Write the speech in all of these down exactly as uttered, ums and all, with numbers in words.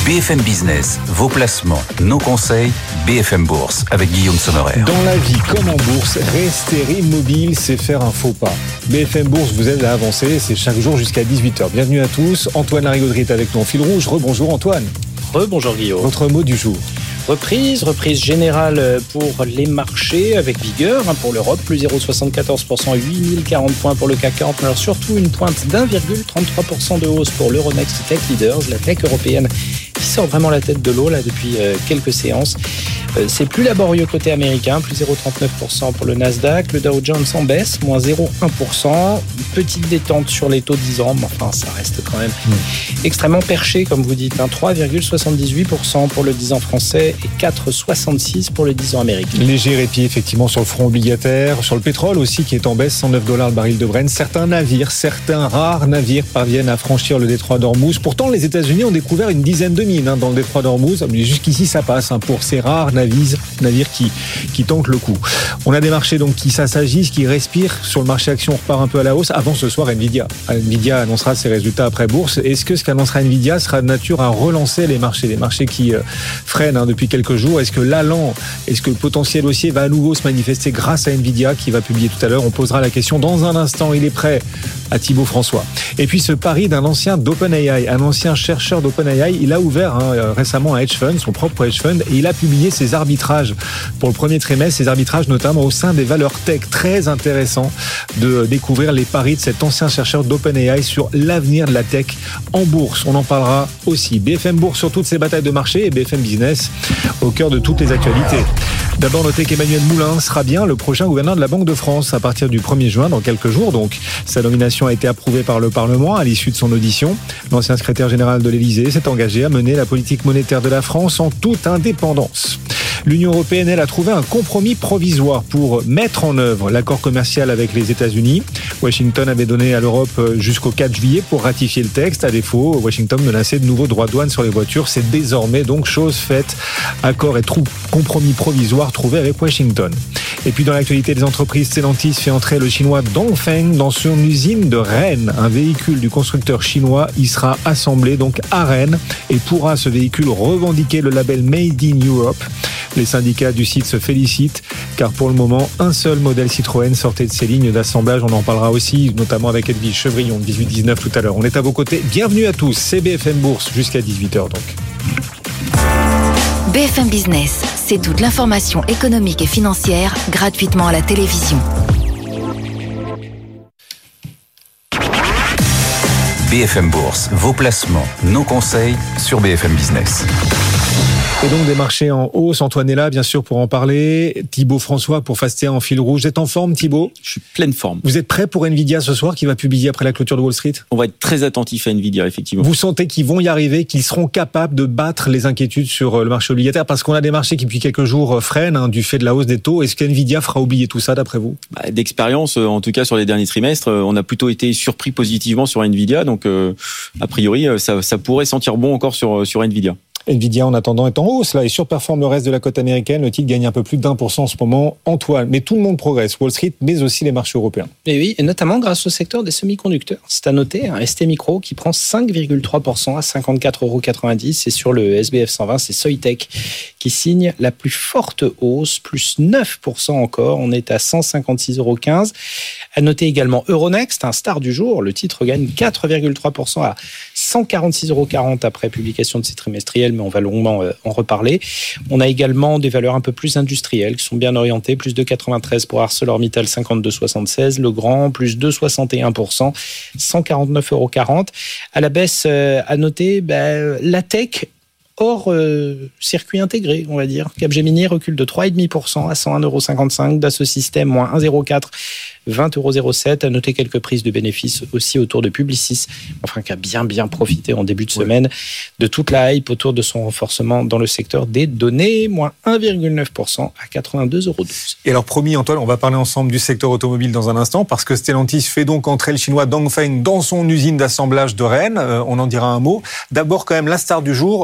B F M Business, vos placements, nos conseils, B F M Bourse avec Guillaume Sommerer. Dans la vie comme en bourse, rester immobile, c'est faire un faux pas. B F M Bourse vous aide à avancer, c'est chaque jour jusqu'à dix-huit heures. Bienvenue à tous, Antoine Larigauderie est avec nous en fil rouge. Rebonjour Antoine. Rebonjour Guillaume. Votre mot du jour. Reprise, reprise générale pour les marchés avec vigueur hein, pour l'Europe, plus zéro virgule soixante-quatorze pour cent, huit mille quarante points pour le C A C quarante, mais alors surtout une pointe d'un virgule trente-trois pour cent de hausse pour l'Euronext Tech Leaders, la tech européenne qui sort vraiment la tête de l'eau là depuis euh, quelques séances. Euh, c'est plus laborieux côté américain, plus zéro virgule trente-neuf pour cent pour le Nasdaq, le Dow Jones en baisse, moins zéro virgule un pour cent, une petite détente sur les taux dix ans, mais enfin ça reste quand même mmh. extrêmement perché comme vous dites, hein, trois virgule soixante-dix-huit pour cent pour le dix ans français et quatre virgule soixante-six pour le dix ans américain. Léger répit effectivement sur le front obligataire, sur le pétrole aussi qui est en baisse, cent neuf dollars le baril de Brent. Certains navires, certains rares navires parviennent à franchir le détroit d'Ormuz. Pourtant les États-Unis ont découvert une dizaine de mines hein, dans le détroit d'Ormuz. Mais jusqu'ici ça passe hein, pour ces rares navires, navires qui, qui tentent le coup. On a des marchés donc qui s'assagissent, qui respirent. Sur le marché action on repart un peu à la hausse. Avant ce soir Nvidia. Nvidia annoncera ses résultats après bourse. Est-ce que ce qu'annoncera Nvidia sera de nature à relancer les marchés, les marchés qui euh, freinent hein, depuis quelques jours? Est-ce que l'allant, est-ce que le potentiel haussier va à nouveau se manifester grâce à Nvidia qui va publier tout à l'heure? On posera la question dans un instant. Il est prêt à Thibaut François. Et puis ce pari d'un ancien d'OpenAI, un ancien chercheur d'OpenAI, il a ouvert hein, récemment un hedge fund, son propre hedge fund, et il a publié ses arbitrages pour le premier trimestre, ses arbitrages notamment au sein des valeurs tech. Très intéressant de découvrir les paris de cet ancien chercheur d'OpenAI sur l'avenir de la tech en bourse. On en parlera aussi. B F M Bourse sur toutes ces batailles de marché et B F M Business au cœur de toutes les actualités. D'abord, notez qu'Emmanuel Moulin sera bien le prochain gouverneur de la Banque de France à partir du premier juin, dans quelques jours. Donc, sa nomination a été approuvée par le Parlement à l'issue de son audition. L'ancien secrétaire général de l'Élysée s'est engagé à mener la politique monétaire de la France en toute indépendance. L'Union européenne, elle, a trouvé un compromis provisoire pour mettre en œuvre l'accord commercial avec les États-Unis. Washington avait donné à l'Europe jusqu'au quatre juillet pour ratifier le texte. À défaut, Washington menaçait de nouveaux droits de douane sur les voitures. C'est désormais donc chose faite. Accord et trou- compromis provisoire trouvé avec Washington. Et puis dans l'actualité des entreprises, Stellantis fait entrer le chinois Dongfeng dans son usine de Rennes. Un véhicule du constructeur chinois y sera assemblé donc à Rennes et pourra ce véhicule revendiquer le label Made in Europe. Les syndicats du site se félicitent car pour le moment, un seul modèle Citroën sortait de ses lignes d'assemblage. On en parlera aussi, notamment avec Edwige Chevrillon, dix-huit dix-neuf tout à l'heure. On est à vos côtés. Bienvenue à tous. C'est B F M Bourse jusqu'à dix-huit heures donc. B F M Business, c'est toute l'information économique et financière gratuitement à la télévision. B F M Bourse, vos placements, nos conseils sur B F M Business. Et donc des marchés en hausse. Antoine est là, bien sûr, pour en parler. Thibaut François pour Fastéa en fil rouge. Vous êtes en forme, Thibaut? Je suis pleine forme. Vous êtes prêt pour Nvidia ce soir, qui va publier après la clôture de Wall Street? On va être très attentif à Nvidia, effectivement. Vous sentez qu'ils vont y arriver, qu'ils seront capables de battre les inquiétudes sur le marché obligataire? Parce qu'on a des marchés qui, depuis quelques jours, freinent hein, du fait de la hausse des taux. Est-ce qu'Nvidia fera oublier tout ça, d'après vous? Bah, d'expérience, en tout cas sur les derniers trimestres, on a plutôt été surpris positivement sur Nvidia. Donc, euh, a priori, ça, ça pourrait sentir bon encore sur, sur Nvidia. Nvidia, en attendant, est en hausse là et surperforme le reste de la cote américaine. Le titre gagne un peu plus d'un pour cent en ce moment. Antoine, mais tout le monde progresse, Wall Street, mais aussi les marchés européens. Et oui, et notamment grâce au secteur des semi-conducteurs. C'est à noter, un S T Micro qui prend cinq virgule trois pour cent à cinquante-quatre euros quatre-vingt-dix. Et sur le S B F cent vingt, c'est Soitec qui signe la plus forte hausse, plus neuf pour cent encore. On est à cent cinquante-six euros quinze. À noter également Euronext, un star du jour. Le titre gagne quatre virgule trois pour cent à cent quarante-six euros quarante après publication de ses trimestriels, mais on va longuement en reparler. On a également des valeurs un peu plus industrielles qui sont bien orientées, plus deux virgule quatre-vingt-treize pour ArcelorMittal, cinquante-deux virgule soixante-seize, Legrand, plus deux virgule soixante et un pour cent, cent quarante-neuf euros quarante. À la baisse, à noter, bah, la tech hors euh, circuit intégré, on va dire. Capgemini recule de trois virgule cinq pour cent à cent un virgule cinquante-cinq euros. Dassault Systèmes, moins un virgule zéro quatre, vingt euros zéro sept. À noter quelques prises de bénéfices aussi autour de Publicis, enfin qui a bien bien profité en début de semaine ouais. de toute la hype autour de son renforcement dans le secteur des données, moins un virgule neuf pour cent à quatre-vingt-deux euros douze. Et alors promis Antoine, on va parler ensemble du secteur automobile dans un instant, parce que Stellantis fait donc entrer le chinois Dongfeng dans son usine d'assemblage de Rennes. Euh, on en dira un mot. D'abord quand même la star du jour, euh, Antoine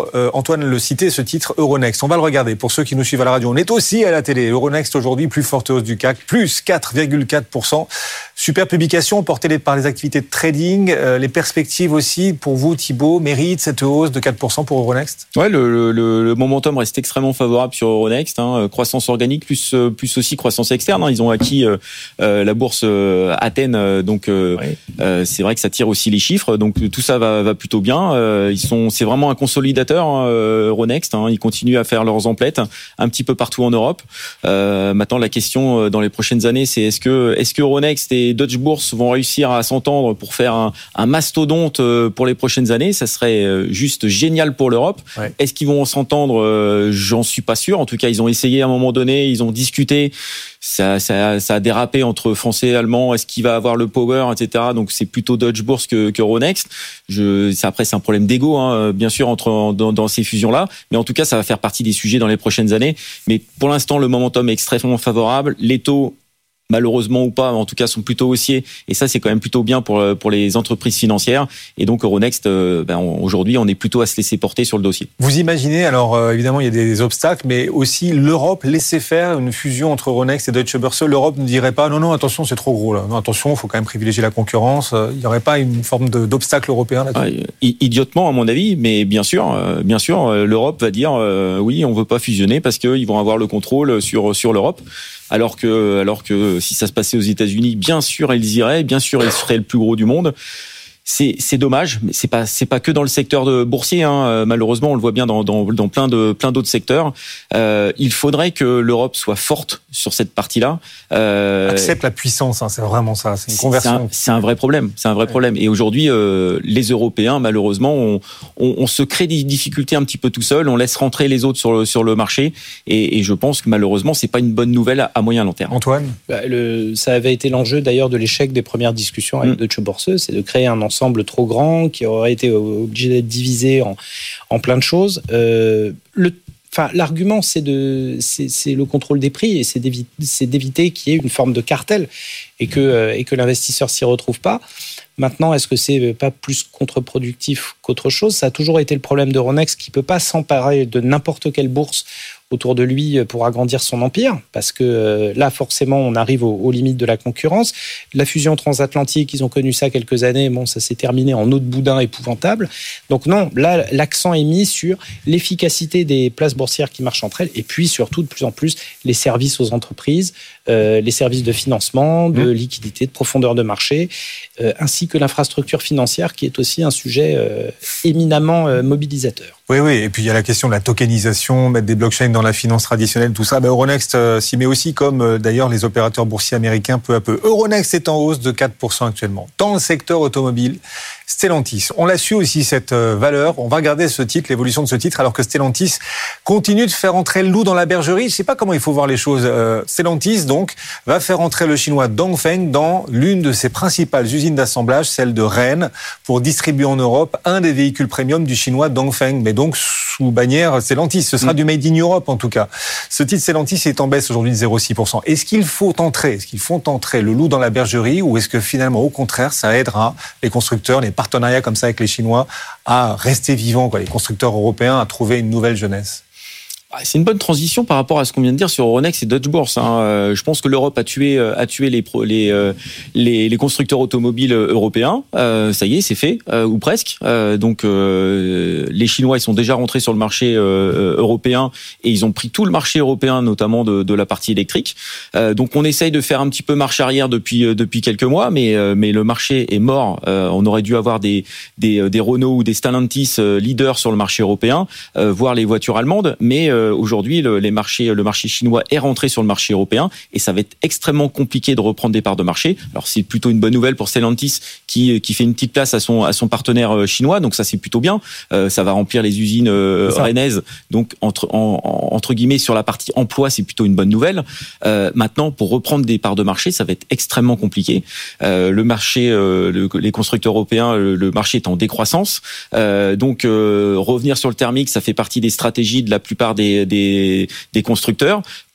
Antoine le citait, ce titre Euronext. On va le regarder. Pour ceux qui nous suivent à la radio, on est aussi à la télé. Euronext aujourd'hui, plus forte hausse du C A C, plus quatre virgule quatre pour cent. Super publication portée par les activités de trading. Euh, les perspectives aussi, pour vous Thibaut, méritent cette hausse de quatre pour cent pour Euronext? Ouais, le, le, le momentum reste extrêmement favorable sur Euronext. Hein. Croissance organique plus, plus aussi croissance externe. Hein. Ils ont acquis euh, euh, la bourse euh, Athènes, euh, donc euh, ouais. euh, c'est vrai que ça tire aussi les chiffres. Donc tout ça va, va plutôt bien. Euh, ils sont, c'est vraiment un consolidateur, hein, Euronext. Hein. Ils continuent à faire leurs emplettes un petit peu partout en Europe. Euh, maintenant, la question dans les prochaines années, c'est est-ce que, est-ce que Euronext et Deutsche Börse vont réussir à s'entendre pour faire un, un mastodonte pour les prochaines années? Ça serait juste génial pour l'Europe. Ouais. Est-ce qu'ils vont s'entendre? J'en suis pas sûr. En tout cas, ils ont essayé à un moment donné, ils ont discuté. Ça, ça, ça a dérapé entre Français et Allemands. Est-ce qu'il va avoir le power, et cetera. Donc c'est plutôt Deutsche Börse que, que Euronext. Je, c'est, après c'est un problème d'ego, hein, bien sûr, entre dans, dans ces fusions-là. Mais en tout cas, ça va faire partie des sujets dans les prochaines années. Mais pour l'instant, le momentum est extrêmement favorable. Les taux, malheureusement ou pas, en tout cas, sont plutôt haussiers. Et ça, c'est quand même plutôt bien pour pour les entreprises financières. Et donc Euronext, euh, ben, aujourd'hui, on est plutôt à se laisser porter sur le dossier. Vous imaginez, alors euh, évidemment, il y a des obstacles, mais aussi l'Europe laisser faire une fusion entre Euronext et Deutsche Börse. L'Europe ne dirait pas non, non, attention, c'est trop gros là. Non, attention, il faut quand même privilégier la concurrence. Il n'y aurait pas une forme de, d'obstacle européen là-dessus? Ouais, idiotement, à mon avis, mais bien sûr, euh, bien sûr, euh, l'Europe va dire euh, oui, on veut pas fusionner parce qu'ils vont avoir le contrôle sur sur l'Europe. Alors que, alors que si ça se passait aux États-Unis, bien sûr, ils iraient, bien sûr, ils seraient le plus gros du monde. C'est, c'est dommage, mais c'est pas, c'est pas que dans le secteur de boursier. Hein. Malheureusement, on le voit bien dans, dans, dans plein de, plein d'autres secteurs. Euh, il faudrait que l'Europe soit forte sur cette partie-là. Euh, Accepte la puissance, hein, c'est vraiment ça. C'est une conversion. C'est un, c'est un vrai problème. C'est un vrai ouais. problème. Et aujourd'hui, euh, les Européens, malheureusement, on, on, on se crée des difficultés un petit peu tout seul. On laisse rentrer les autres sur le, sur le marché. Et, et je pense que malheureusement, c'est pas une bonne nouvelle à, à moyen long terme. Antoine, bah, le, ça avait été l'enjeu d'ailleurs de l'échec des premières discussions avec mmh. Deutsche Börse, c'est de créer un ensemble trop grand, qui aurait été obligé d'être divisé en, en plein de choses. Euh, le, enfin, l'argument, c'est, de, c'est, c'est le contrôle des prix et c'est d'éviter, c'est d'éviter qu'il y ait une forme de cartel et que, et que l'investisseur s'y retrouve pas. Maintenant, est-ce que c'est pas plus contre-productif qu'autre chose? Ça a toujours été le problème d'Euronext qui peut pas s'emparer de n'importe quelle bourse autour de lui pour agrandir son empire, parce que là, forcément, on arrive aux, aux limites de la concurrence. La fusion transatlantique, ils ont connu ça quelques années, bon, ça s'est terminé en eau de boudin épouvantable. Donc non, là, l'accent est mis sur l'efficacité des places boursières qui marchent entre elles, et puis surtout, de plus en plus, les services aux entreprises, euh, les services de financement, de liquidité, de profondeur de marché, euh, ainsi que l'infrastructure financière, qui est aussi un sujet euh, éminemment euh, mobilisateur. Oui, oui, et puis il y a la question de la tokenisation, mettre des blockchains dans la finance traditionnelle, tout ça. Ben, Euronext euh, s'y met aussi, comme euh, d'ailleurs les opérateurs boursiers américains peu à peu. Euronext est en hausse de quatre pour cent actuellement. Dans le secteur automobile, Stellantis, on l'a su aussi cette euh, valeur. On va regarder ce titre, l'évolution de ce titre, alors que Stellantis continue de faire entrer le loup dans la bergerie. Je ne sais pas comment il faut voir les choses. Euh, Stellantis, donc, va faire entrer le chinois Dongfeng dans l'une de ses principales usines d'assemblage, celle de Rennes, pour distribuer en Europe un des véhicules premium du chinois Dongfeng. Mais donc sous bannière Stellantis. Ce sera mmh. du Made in Europe en tout cas. Ce titre Stellantis est en baisse aujourd'hui de zéro virgule six pour cent. Est-ce qu'il faut entrer, est-ce qu'ils font entrer le loup dans la bergerie, ou est-ce que finalement au contraire ça aidera les constructeurs, les partenariats comme ça avec les Chinois à rester vivants, quoi, les constructeurs européens à trouver une nouvelle jeunesse? C'est une bonne transition par rapport à ce qu'on vient de dire sur Euronext et Deutsche Börse. Hein. Je pense que l'Europe a tué, a tué les, les, les, les constructeurs automobiles européens. Euh, ça y est, c'est fait, euh, ou presque. Euh, donc, euh, les Chinois, ils sont déjà rentrés sur le marché euh, européen et ils ont pris tout le marché européen, notamment de, de la partie électrique. Euh, donc, on essaye de faire un petit peu marche arrière depuis depuis quelques mois, mais euh, mais le marché est mort. Euh, on aurait dû avoir des des, des Renault ou des Stellantis euh, leaders sur le marché européen, euh, voire les voitures allemandes, mais euh, aujourd'hui, le, les marchés, le marché chinois est rentré sur le marché européen et ça va être extrêmement compliqué de reprendre des parts de marché. Alors c'est plutôt une bonne nouvelle pour Stellantis qui qui fait une petite place à son à son partenaire chinois, donc ça c'est plutôt bien. Euh, ça va remplir les usines euh, rennaises, donc entre en, entre guillemets sur la partie emploi, c'est plutôt une bonne nouvelle. Euh, maintenant, pour reprendre des parts de marché, ça va être extrêmement compliqué. Euh, le marché, euh, le, les constructeurs européens, le, le marché est en décroissance, euh, donc euh, revenir sur le thermique, ça fait partie des stratégies de la plupart des Des, des constructeurs.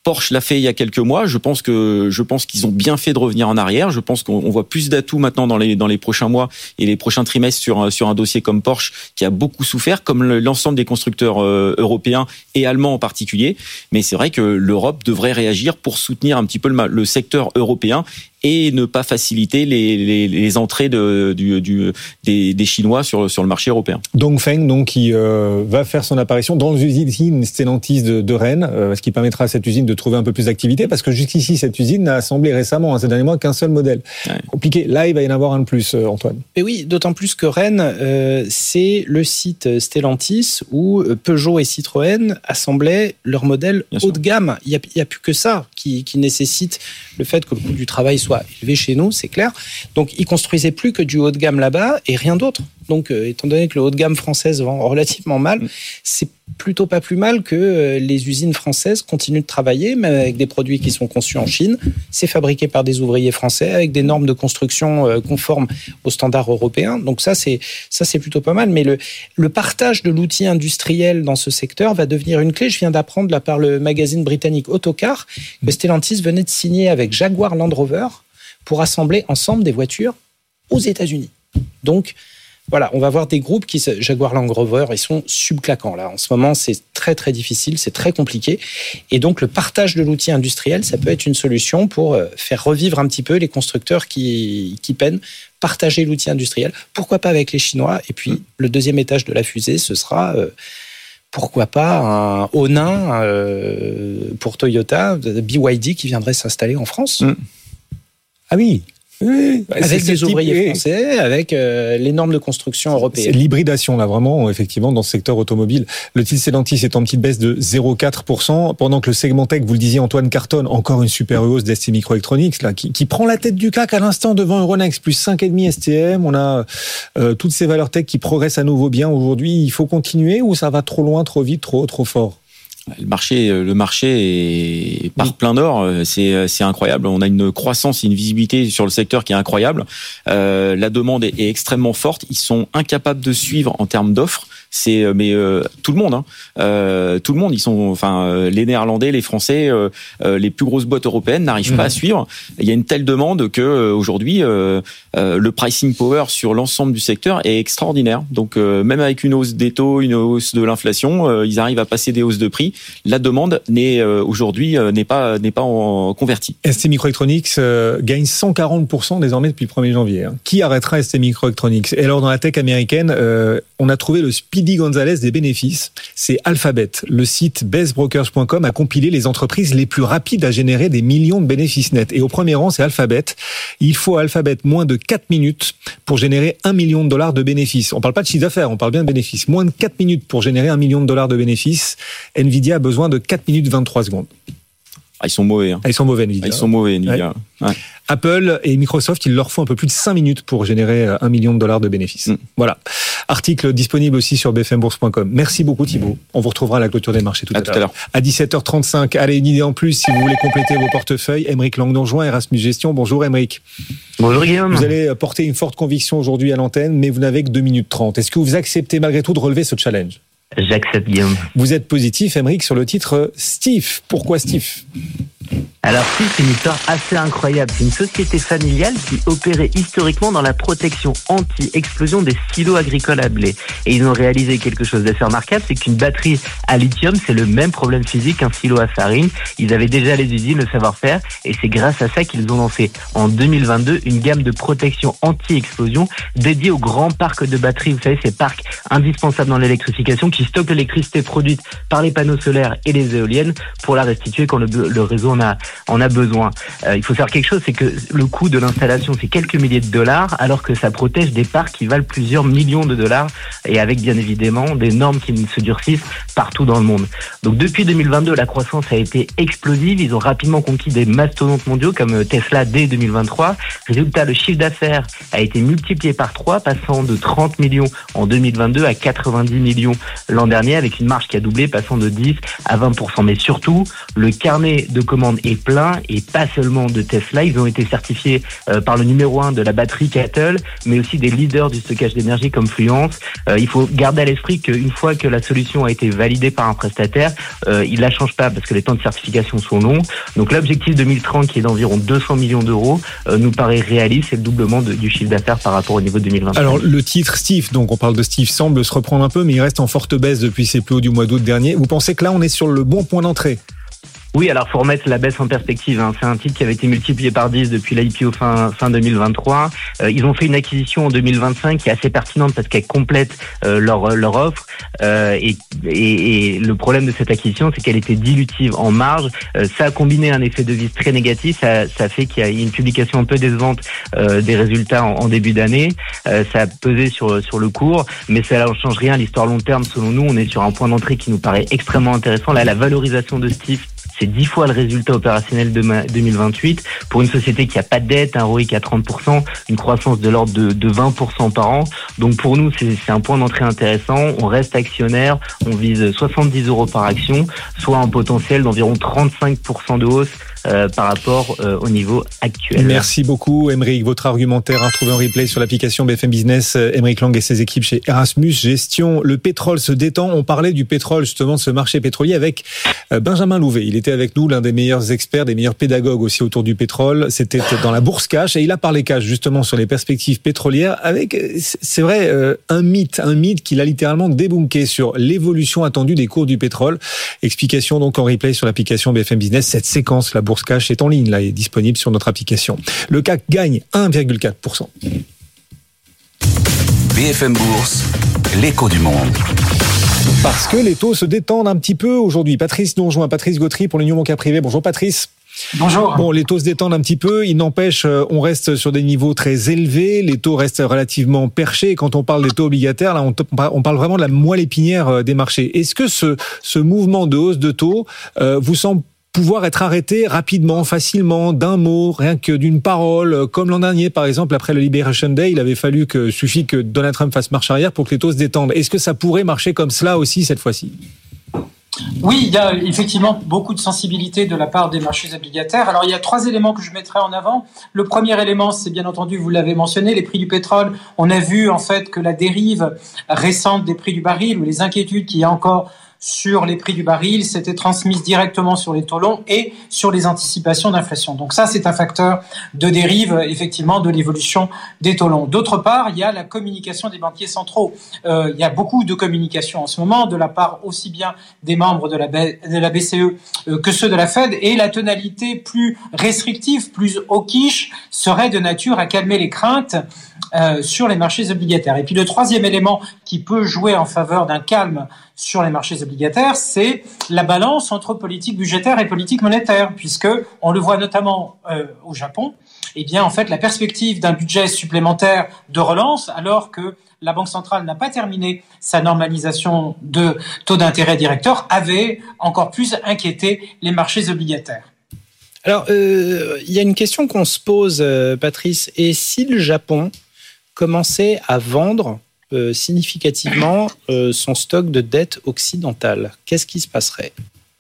Porsche l'a fait il y a quelques mois. Je pense que je pense qu'ils ont bien fait de revenir en arrière. Je pense qu'on voit plus d'atouts maintenant dans les dans les prochains mois et les prochains trimestres sur sur un dossier comme Porsche qui a beaucoup souffert, comme l'ensemble des constructeurs euh, européens et allemands en particulier. Mais c'est vrai que l'Europe devrait réagir pour soutenir un petit peu le, le secteur européen et ne pas faciliter les, les, les entrées de, du, du, des, des Chinois sur, sur le marché européen. Dongfeng, donc, qui euh, va faire son apparition dans l'usine Stellantis de, de Rennes, euh, ce qui permettra à cette usine de trouver un peu plus d'activité, parce que jusqu'ici, cette usine n'a assemblé récemment, hein, ces derniers mois, qu'un seul modèle. Ouais. Compliqué. Là, il va y en avoir un de plus, euh, Antoine. Et oui, d'autant plus que Rennes, euh, c'est le site Stellantis où Peugeot et Citroën assemblaient leurs modèles Bien haut sûr. de gamme. Il n'y a, il y a plus que ça qui, qui nécessite le fait que le coût du travail soit élevé chez nous, c'est clair. Donc, ils construisaient plus que du haut de gamme là-bas et rien d'autre. Donc, euh, étant donné que le haut de gamme français se vend relativement mal, mmh. c'est plutôt pas plus mal que euh, les usines françaises continuent de travailler, mais avec des produits qui sont conçus en Chine. C'est fabriqué par des ouvriers français avec des normes de construction euh, conformes aux standards européens. Donc ça, c'est ça, c'est plutôt pas mal. Mais le le partage de l'outil industriel dans ce secteur va devenir une clé. Je viens d'apprendre là par le magazine britannique Autocar que Stellantis venait de signer avec Jaguar Land Rover pour assembler ensemble des voitures aux États-Unis. Donc voilà, on va voir des groupes qui, Jaguar Land Rover, ils sont subclaquants là. En ce moment, c'est très très difficile, c'est très compliqué. Et donc, le partage de l'outil industriel, ça peut être une solution pour faire revivre un petit peu les constructeurs qui, qui peinent. Partager l'outil industriel. Pourquoi pas avec les Chinois? Et puis, le deuxième étage de la fusée, ce sera... Euh, pourquoi pas un Onin euh, pour Toyota, B Y D qui viendrait s'installer en France. Mmh. Ah oui. Oui, avec des ouvriers type, français, avec euh, les normes de construction européennes. C'est l'hybridation, là, vraiment, effectivement, dans ce secteur automobile. Le titre Stellantis est en petite baisse de zéro virgule quatre pour cent, pendant que le segment tech, vous le disiez, Antoine, cartonne. Encore une super hausse d'S T Microelectronics, là, qui, qui prend la tête du C A C à l'instant devant Euronext, plus cinq virgule cinq S T M. On a euh, toutes ces valeurs tech qui progressent à nouveau bien aujourd'hui. Il faut continuer ou ça va trop loin, trop vite, trop haut, trop fort? Le marché, le marché est par plein d'or, c'est c'est incroyable. On a une croissance et une visibilité sur le secteur qui est incroyable. Euh, la demande est, est extrêmement forte. Ils sont incapables de suivre en termes d'offres. C'est mais euh, tout le monde, hein. euh, tout le monde. Ils sont, enfin, euh, les Néerlandais, les Français, euh, euh, les plus grosses boîtes européennes n'arrivent mmh. pas à suivre. Il y a une telle demande que euh, aujourd'hui, euh, euh, le pricing power sur l'ensemble du secteur est extraordinaire. Donc, euh, même avec une hausse des taux, une hausse de l'inflation, euh, ils arrivent à passer des hausses de prix. La demande n'est euh, aujourd'hui euh, n'est pas n'est pas en convertie. S T Microelectronics euh, gagne cent quarante pour cent désormais depuis le premier janvier. Hein. Qui arrêtera S T Microelectronics? Et alors dans la tech américaine, euh, on a trouvé le Speedy Gonzalez des bénéfices. C'est Alphabet. Le site best brokers point com a compilé les entreprises les plus rapides à générer des millions de bénéfices nets. Et au premier rang, c'est Alphabet. Il faut à Alphabet moins de quatre minutes pour générer un million de dollars de bénéfices. On parle pas de chiffre d'affaires, on parle bien de bénéfices. Moins de quatre minutes pour générer un million de dollars de bénéfices. Nvidia a besoin de quatre minutes vingt-trois secondes. Ah, ils sont mauvais. Hein. Ah, ils sont mauvais, Nvidia. Ah, ils sont mauvais, Nvidia. Ouais. Ouais. Apple et Microsoft, il leur faut un peu plus de cinq minutes pour générer un million de dollars de bénéfices. Mm. Voilà. Article disponible aussi sur b f m bourse point com. Merci beaucoup, Thibaut. On vous retrouvera à la clôture des marchés tout à, à, tout à l'heure. À dix-sept heures trente-cinq. Allez, une idée en plus si vous voulez compléter vos portefeuilles. Aymeric Lang nous rejoint, Erasmus Gestion. Bonjour, Aymeric. Bonjour, Guillaume. Vous allez porter une forte conviction aujourd'hui à l'antenne, mais vous n'avez que deux minutes trente. Est-ce que vous acceptez malgré tout de relever ce challenge? J'accepte, Guillaume. Vous êtes positif, Aymeric, sur le titre Stiff. Pourquoi Stiff? Alors, Stiff, c'est une histoire assez incroyable. C'est une société familiale qui opérait historiquement dans la protection anti-explosion des silos agricoles à blé. Et ils ont réalisé quelque chose d'assez remarquable, c'est qu'une batterie à lithium, c'est le même problème physique qu'un silo à farine. Ils avaient déjà les usines, le savoir-faire, et c'est grâce à ça qu'ils ont lancé en deux mille vingt-deux une gamme de protection anti-explosion dédiée aux grands parcs de batteries. Vous savez, ces parcs indispensables dans l'électrification qui stockent l'électricité produite par les panneaux solaires et les éoliennes pour la restituer quand le, le réseau en a, en a besoin. Euh, il faut savoir quelque chose, c'est que le coût de l'installation, c'est quelques milliers de dollars, alors que ça protège des parcs qui valent plusieurs millions de dollars, et avec bien évidemment des normes qui se durcissent partout dans le monde. Donc depuis deux mille vingt-deux, la croissance a été explosive. Ils ont rapidement conquis des mastodontes mondiaux comme Tesla dès deux mille vingt-trois. Résultat, le chiffre d'affaires a été multiplié par trois, passant de trente millions en deux mille vingt-deux à quatre-vingt-dix millions l'an dernier, avec une marge qui a doublé, passant de dix à vingt pour cent. Mais surtout, le carnet de commandes commande est plein, et pas seulement de Tesla. Ils ont été certifiés euh, par le numéro un de la batterie Cattle, mais aussi des leaders du stockage d'énergie comme Fluence. Euh, il faut garder à l'esprit qu'une fois que la solution a été validée par un prestataire, euh, il la change pas parce que les temps de certification sont longs. Donc l'objectif deux mille trente, qui est d'environ deux cents millions d'euros, euh, nous paraît réaliste. C'est le doublement de, du chiffre d'affaires par rapport au niveau de deux mille vingt. Alors le titre Steve, donc on parle de Steve, semble se reprendre un peu, mais il reste en forte baisse depuis ses plus hauts du mois d'août dernier. Vous pensez que là on est sur le bon point d'entrée ? Oui, alors faut remettre la baisse en perspective. Hein. C'est un titre qui avait été multiplié par dix depuis l'I P O fin, fin deux mille vingt-trois. Euh, ils ont fait une acquisition en deux mille vingt-cinq qui est assez pertinente parce qu'elle complète euh, leur, leur offre. Euh, et, et, et le problème de cette acquisition, c'est qu'elle était dilutive en marge. Euh, ça a combiné un effet de devise très négatif. Ça, ça fait qu'il y a une publication un peu décevante euh, des résultats en, en début d'année. Euh, ça a pesé sur, sur le cours, mais ça ne change rien à l'histoire long terme. Selon nous, on est sur un point d'entrée qui nous paraît extrêmement intéressant. Là, la valorisation de Steve, c'est dix fois le résultat opérationnel de deux mille vingt-huit pour une société qui n'a pas de dette, un R O I C à trente pour cent, une croissance de l'ordre de, de vingt pour cent par an. Donc pour nous, c'est, c'est un point d'entrée intéressant. On reste actionnaire, on vise soixante-dix euros par action, soit un potentiel d'environ trente-cinq pour cent de hausse Euh, par rapport euh, au niveau actuel. Merci beaucoup, Aymeric. Votre argumentaire à retrouver en replay sur l'application B F M Business. Aymeric Lang et ses équipes chez Erasmus Gestion. Le pétrole se détend. On parlait du pétrole, justement, de ce marché pétrolier avec Benjamin Louvet. Il était avec nous, l'un des meilleurs experts, des meilleurs pédagogues aussi autour du pétrole. C'était dans la bourse cash et il a parlé cash, justement, sur les perspectives pétrolières avec, c'est vrai, un mythe, un mythe qu'il a littéralement débunké sur l'évolution attendue des cours du pétrole. Explication donc en replay sur l'application B F M Business. Cette séquence, la bourse cash est en ligne, là, est disponible sur notre application. Le C A C gagne un virgule quatre pour cent. B F M Bourse, l'écho du monde. Parce que les taux se détendent un petit peu aujourd'hui. Patrice nous rejoint, Patrice Gautry pour l'Union Bancaire Privée. Bonjour Patrice. Bonjour. Bon, les taux se détendent un petit peu. Il n'empêche, on reste sur des niveaux très élevés. Les taux restent relativement perchés. Quand on parle des taux obligataires, là, on parle vraiment de la moelle épinière des marchés. Est-ce que ce, ce mouvement de hausse de taux euh, vous semble pouvoir être arrêté rapidement, facilement, d'un mot, rien que d'une parole, comme l'an dernier, par exemple, après le Liberation Day, il avait fallu que, suffit que Donald Trump fasse marche arrière pour que les taux se détendent. Est-ce que ça pourrait marcher comme cela aussi cette fois-ci ? Oui, il y a effectivement beaucoup de sensibilité de la part des marchés obligataires. Alors, il y a trois éléments que je mettrai en avant. Le premier élément, c'est bien entendu, vous l'avez mentionné, les prix du pétrole. On a vu en fait que la dérive récente des prix du baril ou les inquiétudes qu'il y a encore sur les prix du baril s'était transmise directement sur les taux longs et sur les anticipations d'inflation. Donc ça, c'est un facteur de dérive, effectivement, de l'évolution des taux longs. D'autre part, il y a la communication des banquiers centraux. Euh, il y a beaucoup de communication en ce moment, de la part aussi bien des membres de la, B- de la B C E euh, que ceux de la Fed, et la tonalité plus restrictive, plus hawkish, serait de nature à calmer les craintes Euh, sur les marchés obligataires. Et puis le troisième élément qui peut jouer en faveur d'un calme sur les marchés obligataires, c'est la balance entre politique budgétaire et politique monétaire, puisque on le voit notamment euh, au Japon. Eh bien, en fait, la perspective d'un budget supplémentaire de relance, alors que la Banque centrale n'a pas terminé sa normalisation de taux d'intérêt directeur, avait encore plus inquiété les marchés obligataires. Alors, euh, il y a une question qu'on se pose, euh, Patrice. Et si le Japon commençait à vendre euh, significativement euh, son stock de dette occidentale, qu'est-ce qui se passerait ?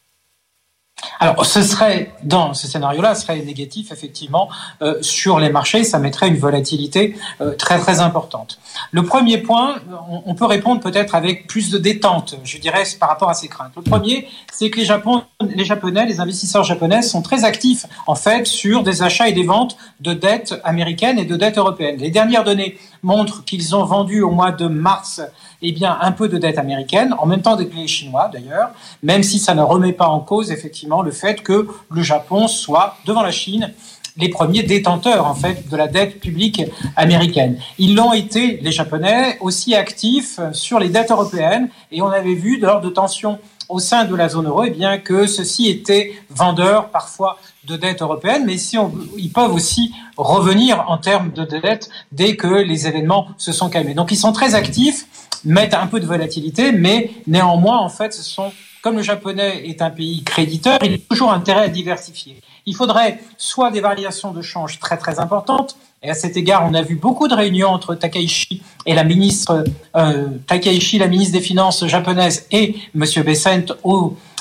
Alors, ce serait, dans ce scénario-là, ce serait négatif, effectivement, euh, sur les marchés. Ça mettrait une volatilité euh, très, très importante. Le premier point, on, on peut répondre peut-être avec plus de détente, je dirais, par rapport à ces craintes. Le premier, c'est que les, Japon, les Japonais, les investisseurs japonais sont très actifs, en fait, sur des achats et des ventes de dettes américaines et de dettes européennes. Les dernières données montrent qu'ils ont vendu au mois de mars eh bien, un peu de dette américaine, en même temps que les Chinois d'ailleurs, même si ça ne remet pas en cause effectivement le fait que le Japon soit, devant la Chine, les premiers détenteurs en fait de la dette publique américaine. Ils l'ont été, les Japonais, aussi actifs sur les dettes européennes, et on avait vu lors de tensions au sein de la zone euro, eh bien que ceux-ci étaient vendeurs parfois de dettes européennes, mais si on, ils peuvent aussi revenir en termes de dettes dès que les événements se sont calmés. Donc ils sont très actifs, mettent un peu de volatilité, mais néanmoins, en fait, ce sont, comme le Japonais est un pays créditeur, il a toujours intérêt à diversifier. Il faudrait soit des variations de change très très importantes, et à cet égard, on a vu beaucoup de réunions entre Takaichi et la ministre euh, Takaichi, la ministre des Finances japonaise, et Monsieur Bessent au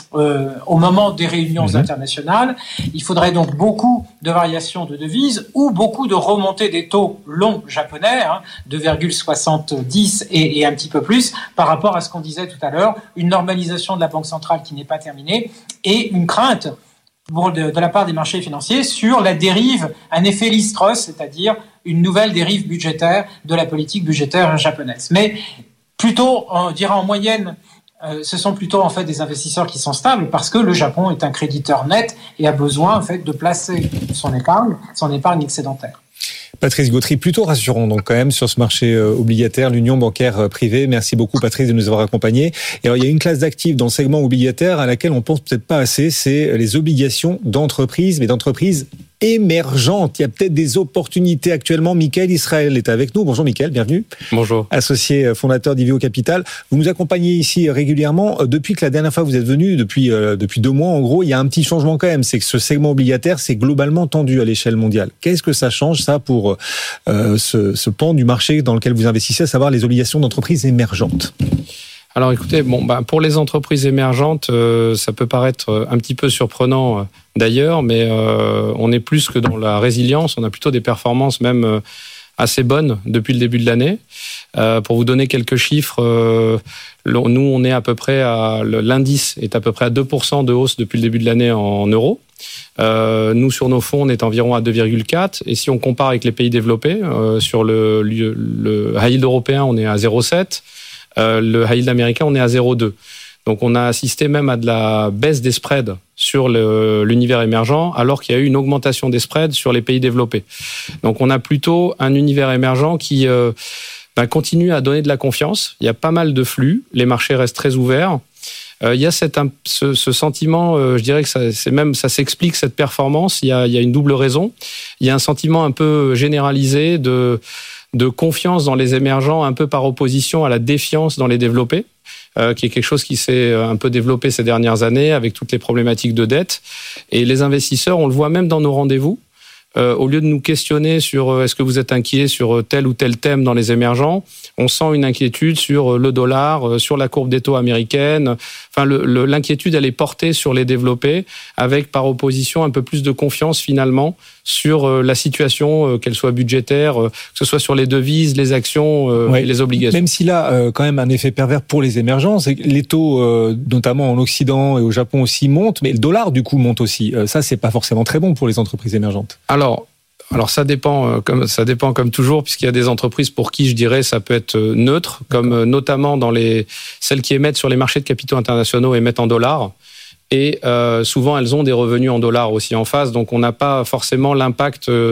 euh, au moment des réunions mmh. internationales. Il faudrait donc beaucoup de variations de devises ou beaucoup de remontées des taux longs japonais, hein, deux virgule soixante-dix et, et un petit peu plus, par rapport à ce qu'on disait tout à l'heure, une normalisation de la Banque centrale qui n'est pas terminée et une crainte pour de, de la part des marchés financiers sur la dérive, un effet Liz-Truss, c'est-à-dire une nouvelle dérive budgétaire de la politique budgétaire japonaise. Mais plutôt, on dira en moyenne, euh, ce sont plutôt en fait des investisseurs qui sont stables parce que le Japon est un créditeur net et a besoin en fait de placer son épargne, son épargne excédentaire. Patrice Gautry, plutôt rassurant donc quand même sur ce marché obligataire, l'union bancaire privée. Merci beaucoup Patrice de nous avoir accompagnés. Et alors il y a une classe d'actifs dans le segment obligataire à laquelle on pense peut-être pas assez, c'est les obligations d'entreprises, mais d'entreprises émergentes. Il y a peut-être des opportunités actuellement. Mickaël Israël est avec nous. Bonjour Mickaël, bienvenue. Bonjour. Associé fondateur d'Iveo Capital. Vous nous accompagnez ici régulièrement. Depuis que la dernière fois vous êtes venu, depuis euh, depuis deux mois en gros, il y a un petit changement quand même. C'est que ce segment obligataire, c'est globalement tendu à l'échelle mondiale. Qu'est-ce que ça change ça pour euh, ce, ce pan du marché dans lequel vous investissez, à savoir les obligations d'entreprises émergentes? Alors écoutez, bon, bah, pour les entreprises émergentes, euh, ça peut paraître un petit peu surprenant euh, d'ailleurs, mais euh, on est plus que dans la résilience, on a plutôt des performances même euh, assez bonnes depuis le début de l'année. Euh, pour vous donner quelques chiffres, euh, nous on est à peu près à, l'indice est à peu près à deux pour cent de hausse depuis le début de l'année en euros. Euh, nous, sur nos fonds, on est environ à deux virgule quatre. Et si on compare avec les pays développés, euh, sur le, le, le high yield européen, on est à zéro virgule sept. Euh, le high yield américain, on est à zéro virgule deux. Donc, on a assisté même à de la baisse des spreads sur le, l'univers émergent, alors qu'il y a eu une augmentation des spreads sur les pays développés. Donc, on a plutôt un univers émergent qui euh, bah, continue à donner de la confiance. Il y a pas mal de flux. Les marchés restent très ouverts. Euh, il y a cette, ce, ce sentiment, euh, je dirais que ça, c'est même, ça s'explique cette performance. Il y a, il y a une double raison. Il y a un sentiment un peu généralisé de, de confiance dans les émergents, un peu par opposition à la défiance dans les développés, euh, qui est quelque chose qui s'est un peu développé ces dernières années avec toutes les problématiques de dette. Et les investisseurs, on le voit même dans nos rendez-vous. Euh, au lieu de nous questionner sur euh, est-ce que vous êtes inquiet sur tel ou tel thème dans les émergents, on sent une inquiétude sur le dollar, euh, sur la courbe des taux américaine. Enfin, le, le, l'inquiétude, elle est portée sur les développés, avec par opposition un peu plus de confiance finalement sur euh, la situation, euh, qu'elle soit budgétaire, euh, que ce soit sur les devises, les actions euh, ouais. et les obligations. Même s'il a euh, quand même un effet pervers pour les émergents, c'est que les taux, euh, notamment en Occident et au Japon aussi, montent, mais le dollar du coup monte aussi. Euh, ça, c'est pas forcément très bon pour les entreprises émergentes. Alors, alors ça dépend, euh, comme ça dépend comme toujours, puisqu'il y a des entreprises pour qui je dirais ça peut être neutre, comme euh, notamment dans les celles qui émettent sur les marchés de capitaux internationaux émettent en dollars. Et euh, souvent, elles ont des revenus en dollars aussi en face, donc on n'a pas forcément l'impact euh,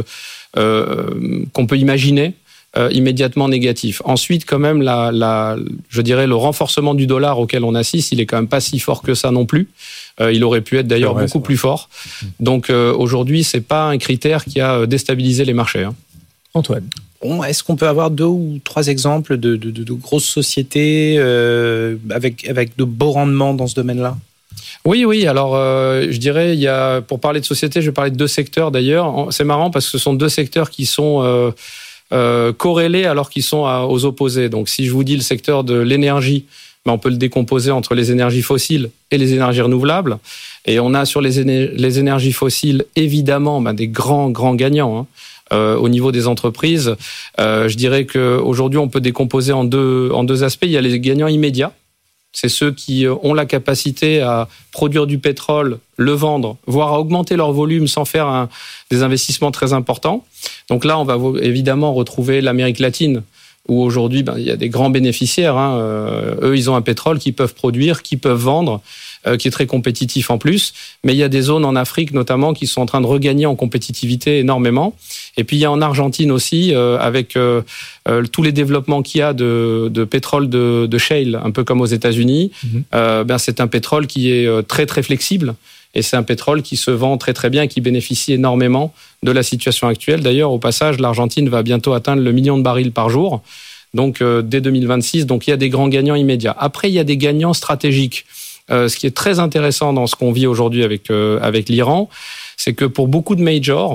euh, qu'on peut imaginer euh, immédiatement négatif. Ensuite, quand même, la, la, je dirais le renforcement du dollar auquel on assiste, il est quand même pas si fort que ça non plus. Euh, il aurait pu être d'ailleurs vrai, beaucoup plus fort. Donc euh, aujourd'hui, c'est pas un critère qui a déstabilisé les marchés. Hein. Antoine. Bon, est-ce qu'on peut avoir deux ou trois exemples de, de, de, de grosses sociétés euh, avec, avec de beaux rendements dans ce domaine-là ? Oui, oui. Alors, euh, je dirais, il y a, pour parler de société, je vais parler de deux secteurs d'ailleurs. C'est marrant parce que ce sont deux secteurs qui sont euh, euh, corrélés alors qu'ils sont à, aux opposés. Donc, si je vous dis le secteur de l'énergie, ben, on peut le décomposer entre les énergies fossiles et les énergies renouvelables. Et on a sur les, éner- les énergies fossiles, évidemment, ben, des grands, grands gagnants. Hein. Euh, au niveau des entreprises, euh, je dirais qu'aujourd'hui, on peut décomposer en deux, en deux aspects. Il y a les gagnants immédiats. C'est ceux qui ont la capacité à produire du pétrole, le vendre, voire à augmenter leur volume sans faire un, des investissements très importants. Donc là, on va évidemment retrouver l'Amérique latine, où aujourd'hui, ben, il y a des grands bénéficiaires. Hein. Euh, eux, ils ont un pétrole qu'ils peuvent produire, qu'ils peuvent vendre, euh, qui est très compétitif en plus. Mais il y a des zones en Afrique, notamment, qui sont en train de regagner en compétitivité énormément. Et puis, il y a en Argentine aussi, euh, avec euh, euh, tous les développements qu'il y a de, de pétrole de, de shale, un peu comme aux États-Unis. Mmh. Euh, ben, c'est un pétrole qui est très, très flexible. Et c'est un pétrole qui se vend très, très bien et qui bénéficie énormément de la situation actuelle. D'ailleurs, au passage, l'Argentine va bientôt atteindre le million de barils par jour. Donc, euh, dès deux mille vingt-six, donc il y a des grands gagnants immédiats. Après, il y a des gagnants stratégiques. Euh, ce qui est très intéressant dans ce qu'on vit aujourd'hui avec, euh, avec l'Iran, c'est que pour beaucoup de majors,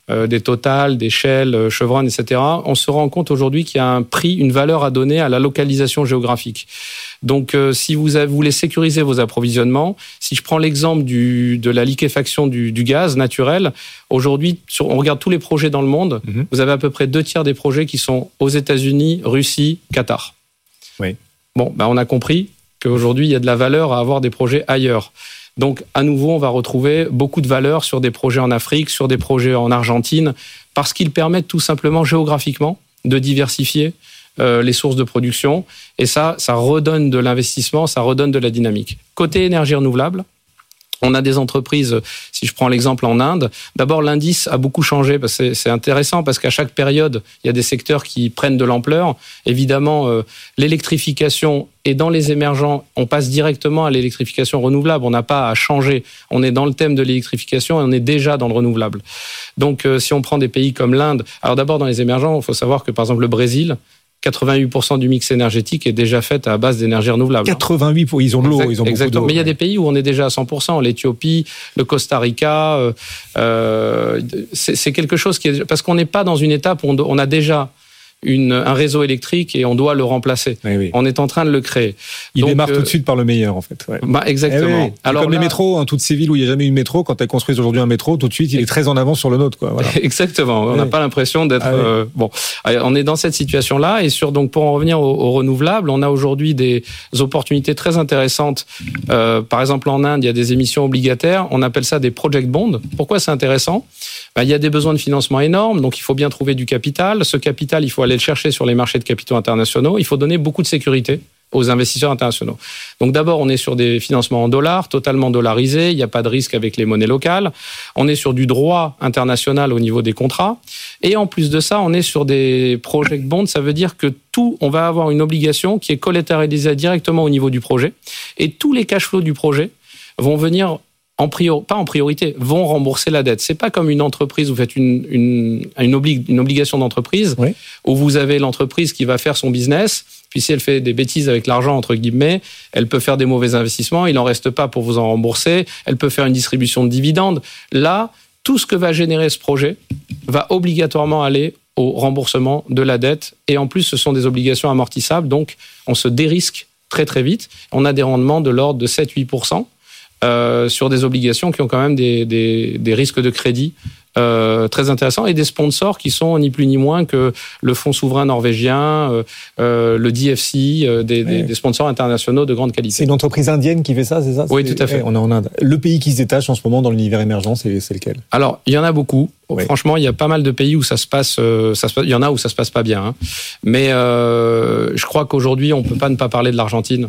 euh, des Total, des Shell, euh, Chevron, et cetera, on se rend compte aujourd'hui qu'il y a un prix, une valeur à donner à la localisation géographique. Donc, euh, si vous, avez, vous voulez sécuriser vos approvisionnements, si je prends l'exemple du, de la liquéfaction du, du gaz naturel, aujourd'hui, sur, on regarde tous les projets dans le monde, mmh. vous avez à peu près deux tiers des projets qui sont aux États-Unis, Russie, Qatar. Oui. Bon, ben on a compris qu'aujourd'hui, il y a de la valeur à avoir des projets ailleurs. Donc, à nouveau, on va retrouver beaucoup de valeur sur des projets en Afrique, sur des projets en Argentine, parce qu'ils permettent tout simplement géographiquement de diversifier Euh, les sources de production, et ça, ça redonne de l'investissement, ça redonne de la dynamique. Côté énergie renouvelable, on a des entreprises, si je prends l'exemple en Inde, d'abord l'indice a beaucoup changé, parce que c'est, c'est intéressant parce qu'à chaque période, il y a des secteurs qui prennent de l'ampleur. Évidemment, euh, l'électrification, et dans les émergents, on passe directement à l'électrification renouvelable, on n'a pas à changer, on est dans le thème de l'électrification et on est déjà dans le renouvelable. Donc euh, si on prend des pays comme l'Inde, alors d'abord dans les émergents, il faut savoir que par exemple le Brésil, quatre-vingt-huit pour cent du mix énergétique est déjà fait à base d'énergie renouvelable. quatre-vingt-huit pour cent, ils ont de l'eau, exact, ils ont exactement. beaucoup d'eau. Mais il y a des pays où on est déjà à cent pour cent, l'Éthiopie, le Costa Rica, euh, euh, c'est, c'est quelque chose qui est... Parce qu'on n'est pas dans une étape où on, on a déjà une, un réseau électrique et on doit le remplacer. Oui, oui. On est en train de le créer. Il Donc, démarre euh, tout de suite par le meilleur, en fait. Ouais. Bah, exactement. Eh oui. Alors, comme là, les métros, hein, toutes ces villes où il n'y a jamais eu de métro, quand elles construisent aujourd'hui un métro, tout de suite, il est très en avance sur le nôtre, quoi. Voilà. Exactement. On n'a oui. pas l'impression d'être... Ah, oui. euh, bon, on est dans cette situation-là. Et sur, donc, pour en revenir aux, aux renouvelables, on a aujourd'hui des opportunités très intéressantes. Euh, par exemple, en Inde, il y a des émissions obligataires. On appelle ça des project bonds. Pourquoi c'est intéressant ? Ben, il y a des besoins de financement énormes, donc il faut bien trouver du capital. Ce capital, il faut aller le chercher sur les marchés de capitaux internationaux. Il faut donner beaucoup de sécurité aux investisseurs internationaux. Donc d'abord, on est sur des financements en dollars, totalement dollarisés. Il n'y a pas de risque avec les monnaies locales. On est sur du droit international au niveau des contrats. Et en plus de ça, on est sur des project bonds. Ça veut dire que tout, on va avoir une obligation qui est collatéralisée directement au niveau du projet. Et tous les cash flows du projet vont venir en priori, pas en priorité, vont rembourser la dette. C'est pas comme une entreprise, vous faites une, une, une, obli- une obligation d'entreprise, oui. où vous avez l'entreprise qui va faire son business, puis si elle fait des bêtises avec l'argent, entre guillemets, elle peut faire des mauvais investissements, il n'en reste pas pour vous en rembourser, elle peut faire une distribution de dividendes. Là, tout ce que va générer ce projet va obligatoirement aller au remboursement de la dette, et en plus, ce sont des obligations amortissables, donc on se dérisque très très vite. On a des rendements de l'ordre de sept à huit pour cent. Euh, sur des obligations qui ont quand même des, des, des risques de crédit euh, très intéressants et des sponsors qui sont ni plus ni moins que le fonds souverain norvégien, euh, euh, le D F C, euh, des, ouais. des, des sponsors internationaux de grande qualité. C'est une entreprise indienne qui fait ça, c'est ça ? Oui, c'est... tout à fait. Ouais, on est en Inde. Le pays qui se détache en ce moment dans l'univers émergent, c'est, c'est lequel ? Alors, il y en a beaucoup. Ouais. Franchement, il y a pas mal de pays où ça se passe, euh, ça se passe il y en a où ça se passe pas bien. Hein. Mais euh, je crois qu'aujourd'hui, on peut pas ne pas parler de l'Argentine.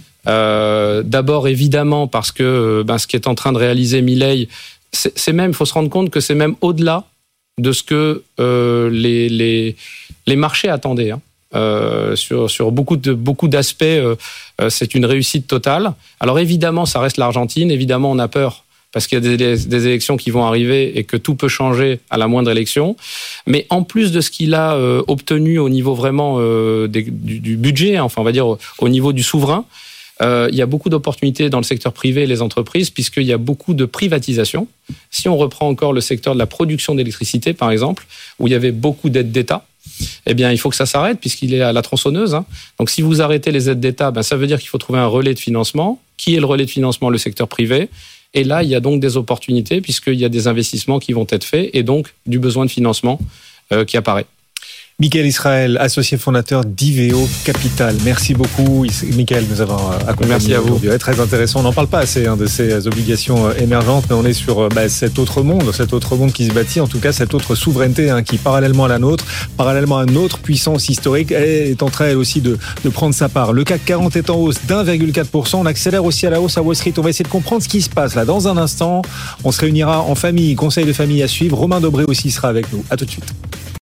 Euh, d'abord, évidemment, parce que ben, ce qui est en train de réaliser Milei, c'est, c'est même, il faut se rendre compte que c'est même au-delà de ce que euh, les, les, les marchés attendaient. Hein. Euh, sur, sur beaucoup, de, beaucoup d'aspects, euh, c'est une réussite totale. Alors évidemment, ça reste l'Argentine. Évidemment, on a peur parce qu'il y a des, des élections qui vont arriver et que tout peut changer à la moindre élection. Mais en plus de ce qu'il a euh, obtenu au niveau vraiment euh, des, du, du budget, hein, enfin on va dire au, au niveau du souverain, Euh, il y a beaucoup d'opportunités dans le secteur privé et les entreprises, puisqu'il y a beaucoup de privatisation. Si on reprend encore le secteur de la production d'électricité, par exemple, où il y avait beaucoup d'aides d'État, eh bien, il faut que ça s'arrête, puisqu'il est à la tronçonneuse. Hein. Donc, si vous arrêtez les aides d'État, ben, ça veut dire qu'il faut trouver un relais de financement. Qui est le relais de financement ? Le secteur privé. Et là, il y a donc des opportunités, puisqu'il y a des investissements qui vont être faits, et donc du besoin de financement euh, qui apparaît. Michael Israël, associé fondateur d'Iveo Capital. Merci beaucoup, Michael, de nous avoir accompagnés. Merci à vous. Aujourd'hui. Très intéressant. On n'en parle pas assez hein, de ces obligations émergentes, mais on est sur bah, cet autre monde, cet autre monde qui se bâtit, en tout cas cette autre souveraineté hein, qui, parallèlement à la nôtre, parallèlement à notre puissance historique, est en train elle aussi de, de prendre sa part. Le C A C quarante est en hausse d'un virgule quatre pour cent. On accélère aussi à la hausse à Wall Street. On va essayer de comprendre ce qui se passe là. Dans un instant, on se réunira en famille, conseil de famille à suivre. Romain Dobré aussi sera avec nous. À tout de suite.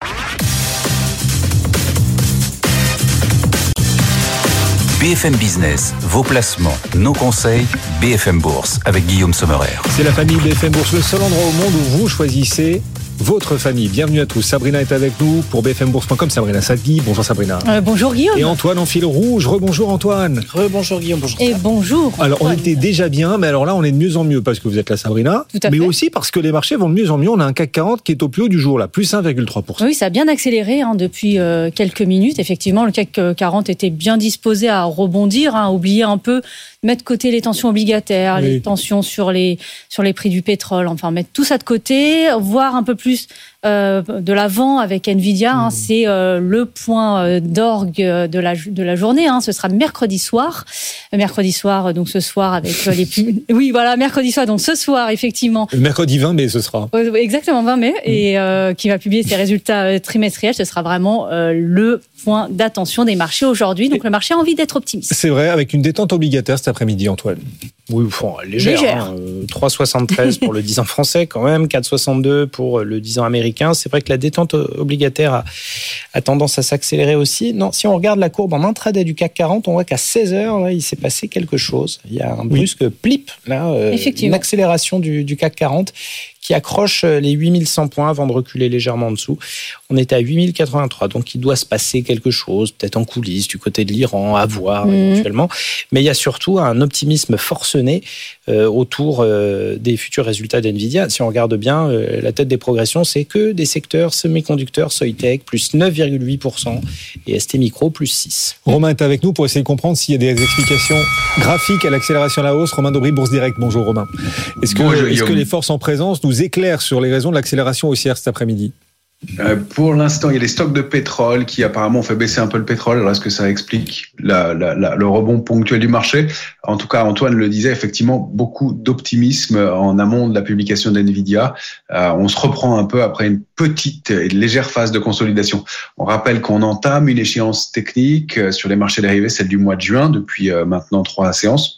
B F M Business, vos placements, nos conseils, B F M Bourse avec Guillaume Sommerer. C'est la famille B F M Bourse, le seul endroit au monde où vous choisissez votre famille. Bienvenue à tous. Sabrina est avec nous pour b f m bourse point com. Sabrina Saddi. Bonjour Sabrina. Euh, bonjour Guillaume. Et Antoine en fil rouge. Rebonjour Antoine. Rebonjour Guillaume. Bonjour. Et bonjour. Alors Antoine. on était déjà bien, mais alors là on est de mieux en mieux parce que vous êtes là Sabrina. Tout à mais fait. aussi parce que les marchés vont de mieux en mieux. On a un C A C quarante qui est au plus haut du jour là, plus un virgule trois pour cent. Oui, ça a bien accéléré hein, depuis euh, quelques minutes. Effectivement, le C A C quarante était bien disposé à rebondir, hein, à oublier un peu, mettre de côté les tensions obligataires, Oui. les tensions sur les sur les prix du pétrole, enfin mettre tout ça de côté, voir un peu plus euh, de l'avant avec Nvidia. Hein, mmh. C'est euh, le point euh, d'orgue de la de la journée. Hein, ce sera mercredi soir, mercredi soir donc ce soir avec les pub... oui voilà mercredi soir donc ce soir effectivement. Le mercredi vingt mai ce sera. Exactement vingt mai mmh. et euh, qui va publier ses résultats euh, trimestriels. Ce sera vraiment euh, le point d'attention des marchés aujourd'hui. Donc le marché a envie d'être optimiste. C'est vrai, avec une détente obligataire cet après-midi, Antoine. Oui, bon, légère. Légère. Hein, euh, trois virgule soixante-treize pour le dix ans français quand même, quatre virgule soixante-deux pour le dix ans américain. C'est vrai que la détente obligataire a, a tendance à s'accélérer aussi. Non, si on regarde la courbe en intraday du C A C quarante, on voit qu'à seize heures, là, il s'est passé quelque chose. Il y a un brusque oui. plip, là, euh, une accélération du, du C A C quarante qui accroche les huit mille cent points avant de reculer légèrement en dessous. On était à huit mille quatre-vingt-trois, donc il doit se passer quelque chose, peut-être en coulisses, du côté de l'Iran, à voir mmh. éventuellement. Mais il y a surtout un optimisme forcené euh, autour euh, des futurs résultats d'Nvidia. Si on regarde bien, euh, la tête des progressions, c'est que des secteurs semi-conducteurs, Soitec, plus neuf virgule huit pour cent, et S T Micro, plus six. Romain est avec nous pour essayer de comprendre s'il y a des explications graphiques à l'accélération à la hausse. Romain Dobry, Bourse Direct. Bonjour Romain. Est-ce que, Bonjour, est-ce que les forces en présence nous éclairent sur les raisons de l'accélération haussière cet après-midi? Euh, pour l'instant, il y a les stocks de pétrole qui apparemment ont fait baisser un peu le pétrole. Alors, est-ce que ça explique la, la, la, le rebond ponctuel du marché? En tout cas, Antoine le disait, effectivement, beaucoup d'optimisme en amont de la publication d'Nvidia. Euh, on se reprend un peu après une petite et légère phase de consolidation. On rappelle qu'on entame une échéance technique sur les marchés dérivés, celle du mois de juin, depuis euh, maintenant trois séances.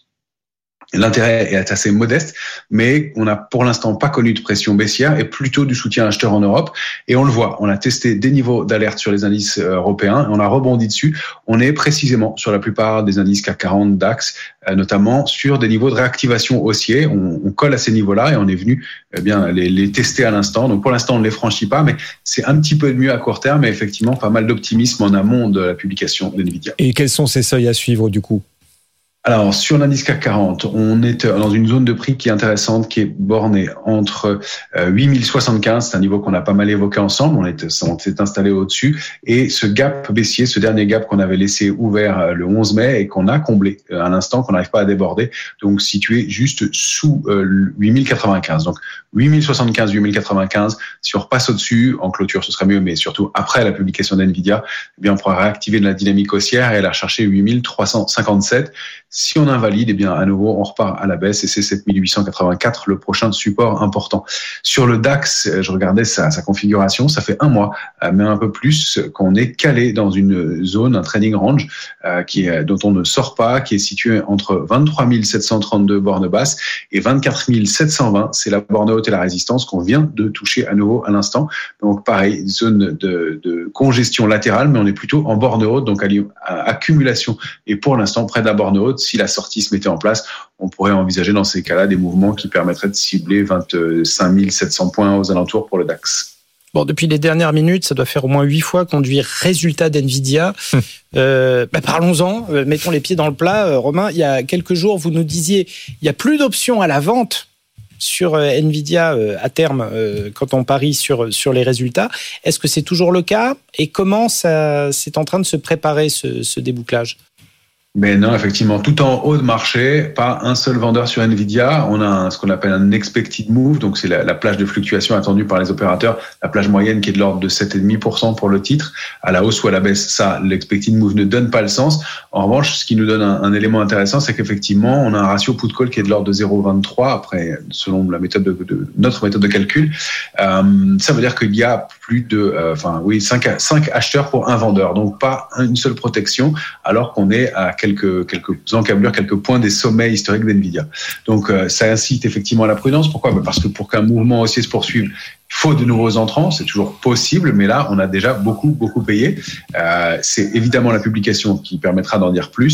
L'intérêt est assez modeste, mais on n'a pour l'instant pas connu de pression baissière et plutôt du soutien acheteur en Europe. Et on le voit, on a testé des niveaux d'alerte sur les indices européens et on a rebondi dessus. On est précisément sur la plupart des indices C A C quarante, DAX, notamment sur des niveaux de réactivation haussiers. On, on colle à ces niveaux-là et on est venu eh bien les, les tester à l'instant. Donc pour l'instant, on ne les franchit pas, mais c'est un petit peu de mieux à court terme et effectivement pas mal d'optimisme en amont de la publication d'Nvidia. Et quels sont ces seuils à suivre du coup ? Alors, sur l'indice C A C quarante, on est dans une zone de prix qui est intéressante, qui est bornée entre huit mille soixante-quinze, c'est un niveau qu'on a pas mal évoqué ensemble, on, est, on s'est installé au-dessus, et ce gap baissier, ce dernier gap qu'on avait laissé ouvert le onze mai et qu'on a comblé à l'instant, qu'on n'arrive pas à déborder, donc situé juste sous huit mille quatre-vingt-quinze. Donc, huit mille soixante-quinze, huit mille quatre-vingt-quinze, si on repasse au-dessus, en clôture, ce serait mieux, mais surtout après la publication d'Nvidia, eh bien, on pourra réactiver de la dynamique haussière et aller chercher huit mille trois cent cinquante-sept. Si on invalide, eh bien, à nouveau, on repart à la baisse et c'est sept mille huit cent quatre-vingt-quatre le prochain support important. Sur le DAX, je regardais sa, sa configuration, ça fait un mois, mais un peu plus, qu'on est calé dans une zone, un trading range, euh, qui est, dont on ne sort pas, qui est situé entre vingt-trois mille sept cent trente-deux bornes basses et vingt-quatre mille sept cent vingt. C'est la borne haute et la résistance qu'on vient de toucher à nouveau à l'instant. Donc, pareil, zone de, de congestion latérale, mais on est plutôt en borne haute, donc à, à accumulation. Et pour l'instant, près de la borne haute, si la sortie se mettait en place, on pourrait envisager dans ces cas-là des mouvements qui permettraient de cibler vingt-cinq mille sept cents points aux alentours pour le DAX. Bon, depuis les dernières minutes, ça doit faire au moins huit fois qu'on dit résultat d'Nvidia. Hum. Euh, bah parlons-en, euh, mettons les pieds dans le plat. Euh, Romain, il y a quelques jours, vous nous disiez il n'y a plus d'options à la vente sur euh, Nvidia euh, à terme euh, quand on parie sur, sur les résultats. Est-ce que c'est toujours le cas? Et comment ça, c'est en train de se préparer ce, ce débouclage? Mais non, effectivement, tout en haut de marché, pas un seul vendeur sur Nvidia. On a un, ce qu'on appelle un expected move, donc c'est la, la plage de fluctuation attendue par les opérateurs, la plage moyenne qui est de l'ordre de sept virgule cinq pour cent pour le titre, à la hausse ou à la baisse. Ça, l'expected move ne donne pas le sens. En revanche, ce qui nous donne un, un élément intéressant, c'est qu'effectivement, on a un ratio put-call qui est de l'ordre de zéro virgule vingt-trois, après, selon la méthode de, de notre méthode de calcul. Euh, ça veut dire qu'il y a plus de, euh, enfin, oui, cinq acheteurs pour un vendeur, donc pas une seule protection, alors qu'on est à quelques quelques encablures, quelques points des sommets historiques d'Nvidia. Donc euh, ça incite effectivement à la prudence. Pourquoi ? Ben parce que pour qu'un mouvement haussier se poursuive, il faut de nouveaux entrants. C'est toujours possible, mais là on a déjà beaucoup beaucoup payé. Euh, c'est évidemment la publication qui permettra d'en dire plus.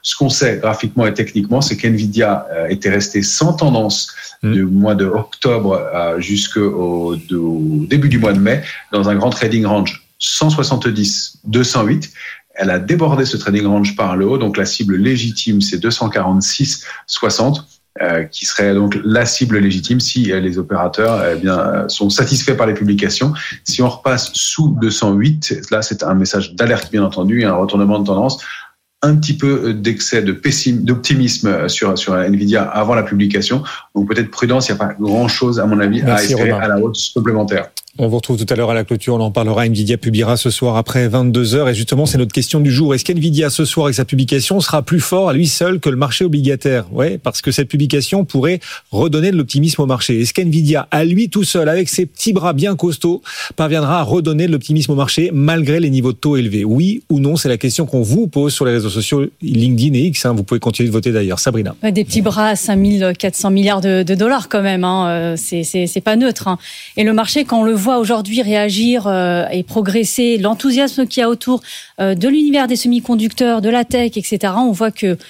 Ce qu'on sait graphiquement et techniquement, c'est qu'NVIDIA euh, était resté sans tendance mmh. du mois de octobre euh, jusqu'au de, au début du mois de mai dans un grand trading range cent soixante-dix à deux cent huit. Elle a débordé ce trading range par le haut, donc la cible légitime, c'est deux cent quarante-six virgule soixante. Euh, qui serait donc la cible légitime si euh, les opérateurs eh bien, euh, sont satisfaits par les publications. Si on repasse sous deux cent huit, là c'est un message d'alerte bien entendu, un retournement de tendance, un petit peu d'excès de pessim- d'optimisme sur, sur Nvidia avant la publication. Donc peut-être prudence, il n'y a pas grand-chose à mon avis Merci, à espérer Romain. À la hausse complémentaire. On vous retrouve tout à l'heure à la clôture, on en parlera. Nvidia publiera ce soir après vingt-deux heures et justement c'est notre question du jour. Est-ce qu'Nvidia ce soir avec sa publication sera plus fort à lui seul que le marché obligataire ? Ouais, parce que cette publication pourrait redonner de l'optimisme au marché. Est-ce qu'Nvidia à lui tout seul avec ses petits bras bien costauds parviendra à redonner de l'optimisme au marché malgré les niveaux de taux élevés ? Oui ou non, c'est la question qu'on vous pose sur les réseaux sociaux LinkedIn et X. Hein, vous pouvez continuer de voter d'ailleurs. Sabrina. Des petits bras à cinq mille quatre cents milliards de, de dollars quand même. Hein. C'est, c'est, c'est pas neutre. Hein. Et le marché, quand on le voit aujourd'hui réagir euh, et progresser, l'enthousiasme qu'il y a autour euh, de l'univers des semi-conducteurs, de la tech, et cetera, on voit que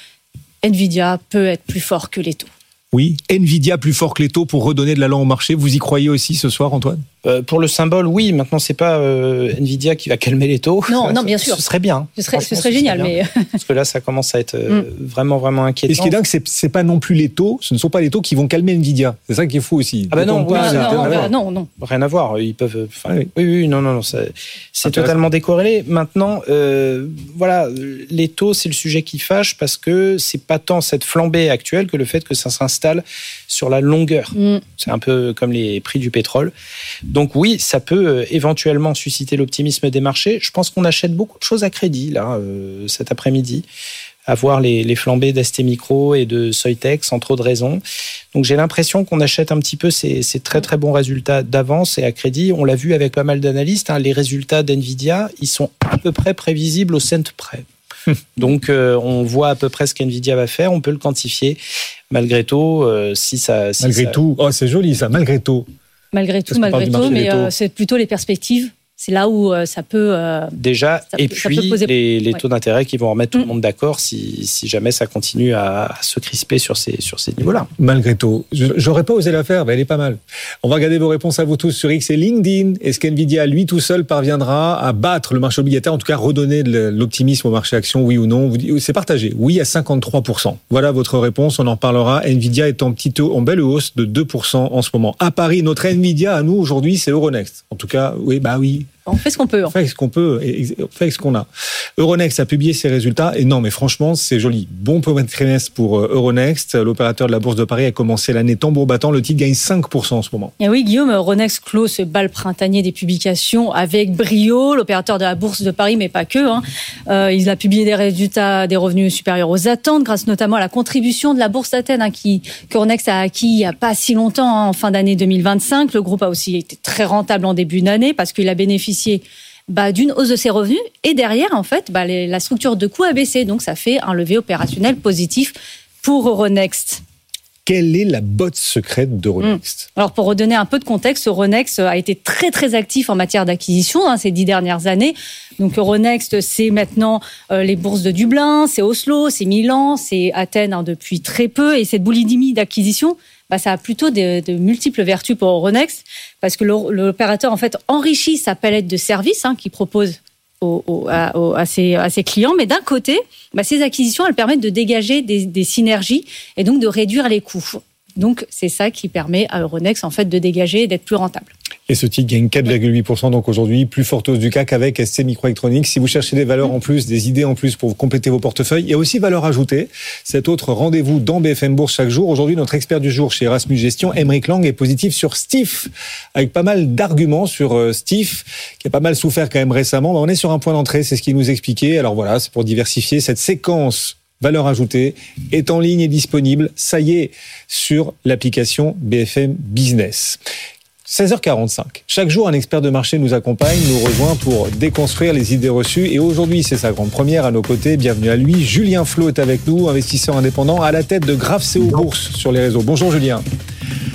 Nvidia peut être plus fort que les taux. Oui, Nvidia plus fort que les taux pour redonner de l'allant au marché. Vous y croyez aussi ce soir, Antoine ? Euh, pour le symbole, oui. Maintenant, c'est pas euh, Nvidia qui va calmer les taux. Non, non, bien sûr. Ce serait bien. Ce serait, ce serait génial, mais parce que là, ça commence à être euh, mm. vraiment, vraiment inquiétant. Et ce qui est dingue, c'est, c'est pas non plus les taux. Ce ne sont pas les taux qui vont calmer Nvidia. C'est ça qui est fou aussi. Ah bah non, oui, non, non, non, non, non, rien à voir. Ils peuvent. Enfin, oui. oui, oui, non, non, non. Ça, c'est totalement décorrélé. Maintenant, euh, voilà, les taux, c'est le sujet qui fâche parce que c'est pas tant cette flambée actuelle que le fait que ça s'installe sur la longueur. Mm. C'est un peu comme les prix du pétrole. Donc oui, ça peut éventuellement susciter l'optimisme des marchés. Je pense qu'on achète beaucoup de choses à crédit là euh, cet après-midi, à voir les, les flambées d'S T Micro et de Soitec sans trop de raison. Donc j'ai l'impression qu'on achète un petit peu ces, ces très très bons résultats d'avance et à crédit. On l'a vu avec pas mal d'analystes, hein, les résultats d'Nvidia, ils sont à peu près prévisibles au cent près. Donc euh, on voit à peu près ce qu'Nvidia va faire, on peut le quantifier. Malgré tout, euh, si ça... Si malgré ça... tout, oh, c'est joli ça, malgré tout. Malgré tout, malgré tout, mais euh, c'est plutôt les perspectives. C'est là où euh, ça peut... Euh, Déjà, ça et peut, puis poser... les, les taux ouais. d'intérêt qui vont remettre tout mmh. le monde d'accord si, si jamais ça continue à, à se crisper sur ces, sur ces niveaux-là. Malgré tout. J'aurais pas osé la faire, mais elle est pas mal. On va regarder vos réponses à vous tous sur X et LinkedIn. Est-ce qu'Nvidia, lui tout seul, parviendra à battre le marché obligataire, en tout cas redonner de l'optimisme au marché action, oui ou non ? C'est partagé. Oui à cinquante-trois pour cent. Voilà votre réponse, on en parlera. Nvidia est en, petite, en belle hausse de deux pour cent en ce moment. À Paris, notre Nvidia à nous aujourd'hui, c'est Euronext. En tout cas, oui, bah oui. On fait ce qu'on peut. On fait ce qu'on peut, on fait ce qu'on a. Euronext a publié ses résultats et non, mais franchement, c'est joli. Bon premier trimestre pour Euronext. L'opérateur de la Bourse de Paris a commencé l'année tambour battant. Le titre gagne cinq pour cent en ce moment. Et oui, Guillaume, Euronext clôt ce bal printanier des publications avec brio. L'opérateur de la Bourse de Paris, mais pas que. Hein. Euh, il a publié des résultats, des revenus supérieurs aux attentes, grâce notamment à la contribution de la Bourse d'Athènes, hein, qui qu'Euronext a acquis il n'y a pas si longtemps, hein, en fin d'année deux mille vingt-cinq. Le groupe a aussi été très rentable en début d'année parce qu'il a bénéficié Bah, d'une hausse de ses revenus et derrière en fait bah, les, la structure de coûts a baissé, donc ça fait un levier opérationnel positif pour Euronext. Quelle est la botte secrète d'Euronext ? mmh. Alors pour redonner un peu de contexte, Euronext a été très très actif en matière d'acquisition hein, ces dix dernières années. Donc Euronext, c'est maintenant euh, les bourses de Dublin, c'est Oslo, c'est Milan, c'est Athènes hein, depuis très peu, et cette boulimie d'acquisition, bah, ça a plutôt de, de multiples vertus pour Euronext, parce que l'opérateur en fait enrichit sa palette de services hein, qu'il propose au, au, à, au, à, ses, à ses clients, mais d'un côté, bah, ces acquisitions elles permettent de dégager des, des synergies et donc de réduire les coûts. Donc c'est ça qui permet à Euronext en fait de dégager et d'être plus rentable. Et ce titre gagne quatre virgule huit pour cent donc aujourd'hui, plus forte hausse du C A C avec S T Microelectronics. Si vous cherchez des valeurs en plus, des idées en plus pour compléter vos portefeuilles, il y a aussi valeur ajoutée. Cet autre rendez-vous dans B F M Bourse chaque jour. Aujourd'hui, notre expert du jour chez Erasmus Gestion, Aymeric Lang, est positif sur Stif, avec pas mal d'arguments sur Stif, qui a pas mal souffert quand même récemment. On est sur un point d'entrée, c'est ce qu'il nous expliquait. Alors voilà, c'est pour diversifier cette séquence. Valeur ajoutée est en ligne et disponible. Ça y est, sur l'application B F M Business. seize heures quarante-cinq. Chaque jour, un expert de marché nous accompagne, nous rejoint pour déconstruire les idées reçues. Et aujourd'hui, c'est sa grande première à nos côtés. Bienvenue à lui. Julien Flot est avec nous, investisseur indépendant à la tête de Graph C E O Bourse sur les réseaux. Bonjour Julien.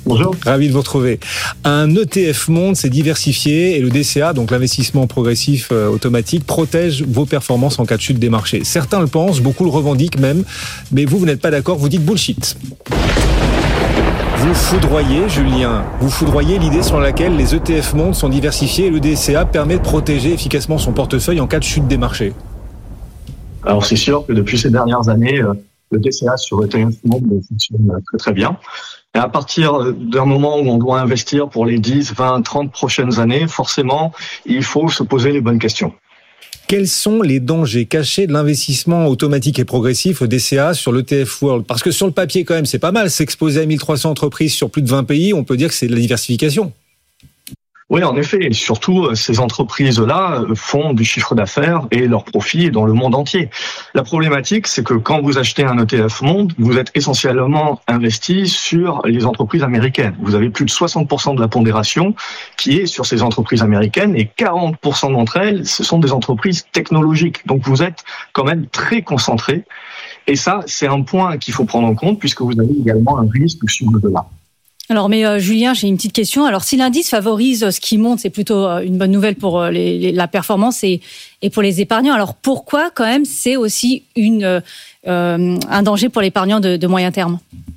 Bonjour. Ravi de vous retrouver. Un E T F Monde, c'est diversifié et le D C A, donc l'investissement progressif euh, automatique, protège vos performances en cas de chute des marchés. Certains le pensent, beaucoup le revendiquent même, mais vous, vous n'êtes pas d'accord, vous dites bullshit. Vous foudroyez, Julien, vous foudroyez l'idée selon laquelle les E T F Monde sont diversifiés et le D C A permet de protéger efficacement son portefeuille en cas de chute des marchés. Alors c'est sûr que depuis ces dernières années, le D C A sur E T F Monde fonctionne très très bien. Et à partir d'un moment où on doit investir pour les dix, vingt, trente prochaines années, forcément, il faut se poser les bonnes questions. Quels sont les dangers cachés de l'investissement automatique et progressif, le D C A, sur l'E T F World? Parce que sur le papier, quand même, c'est pas mal. S'exposer à mille trois cents entreprises sur plus de vingt pays, on peut dire que c'est de la diversification. Oui, en effet. Et surtout, ces entreprises-là font du chiffre d'affaires et leur profit est dans le monde entier. La problématique, c'est que quand vous achetez un E T F Monde, vous êtes essentiellement investi sur les entreprises américaines. Vous avez plus de soixante pour cent de la pondération qui est sur ces entreprises américaines et quarante pour cent d'entre elles, ce sont des entreprises technologiques. Donc vous êtes quand même très concentré. Et ça, c'est un point qu'il faut prendre en compte puisque vous avez également un risque sur le dollar. Alors, mais euh, Julien, j'ai une petite question. Alors, si l'indice favorise ce qui monte, c'est plutôt euh, une bonne nouvelle pour euh, les, les, la performance et, et pour les épargnants. Alors, pourquoi, quand même, c'est aussi une, euh, un danger pour l'épargnant de, de moyen terme?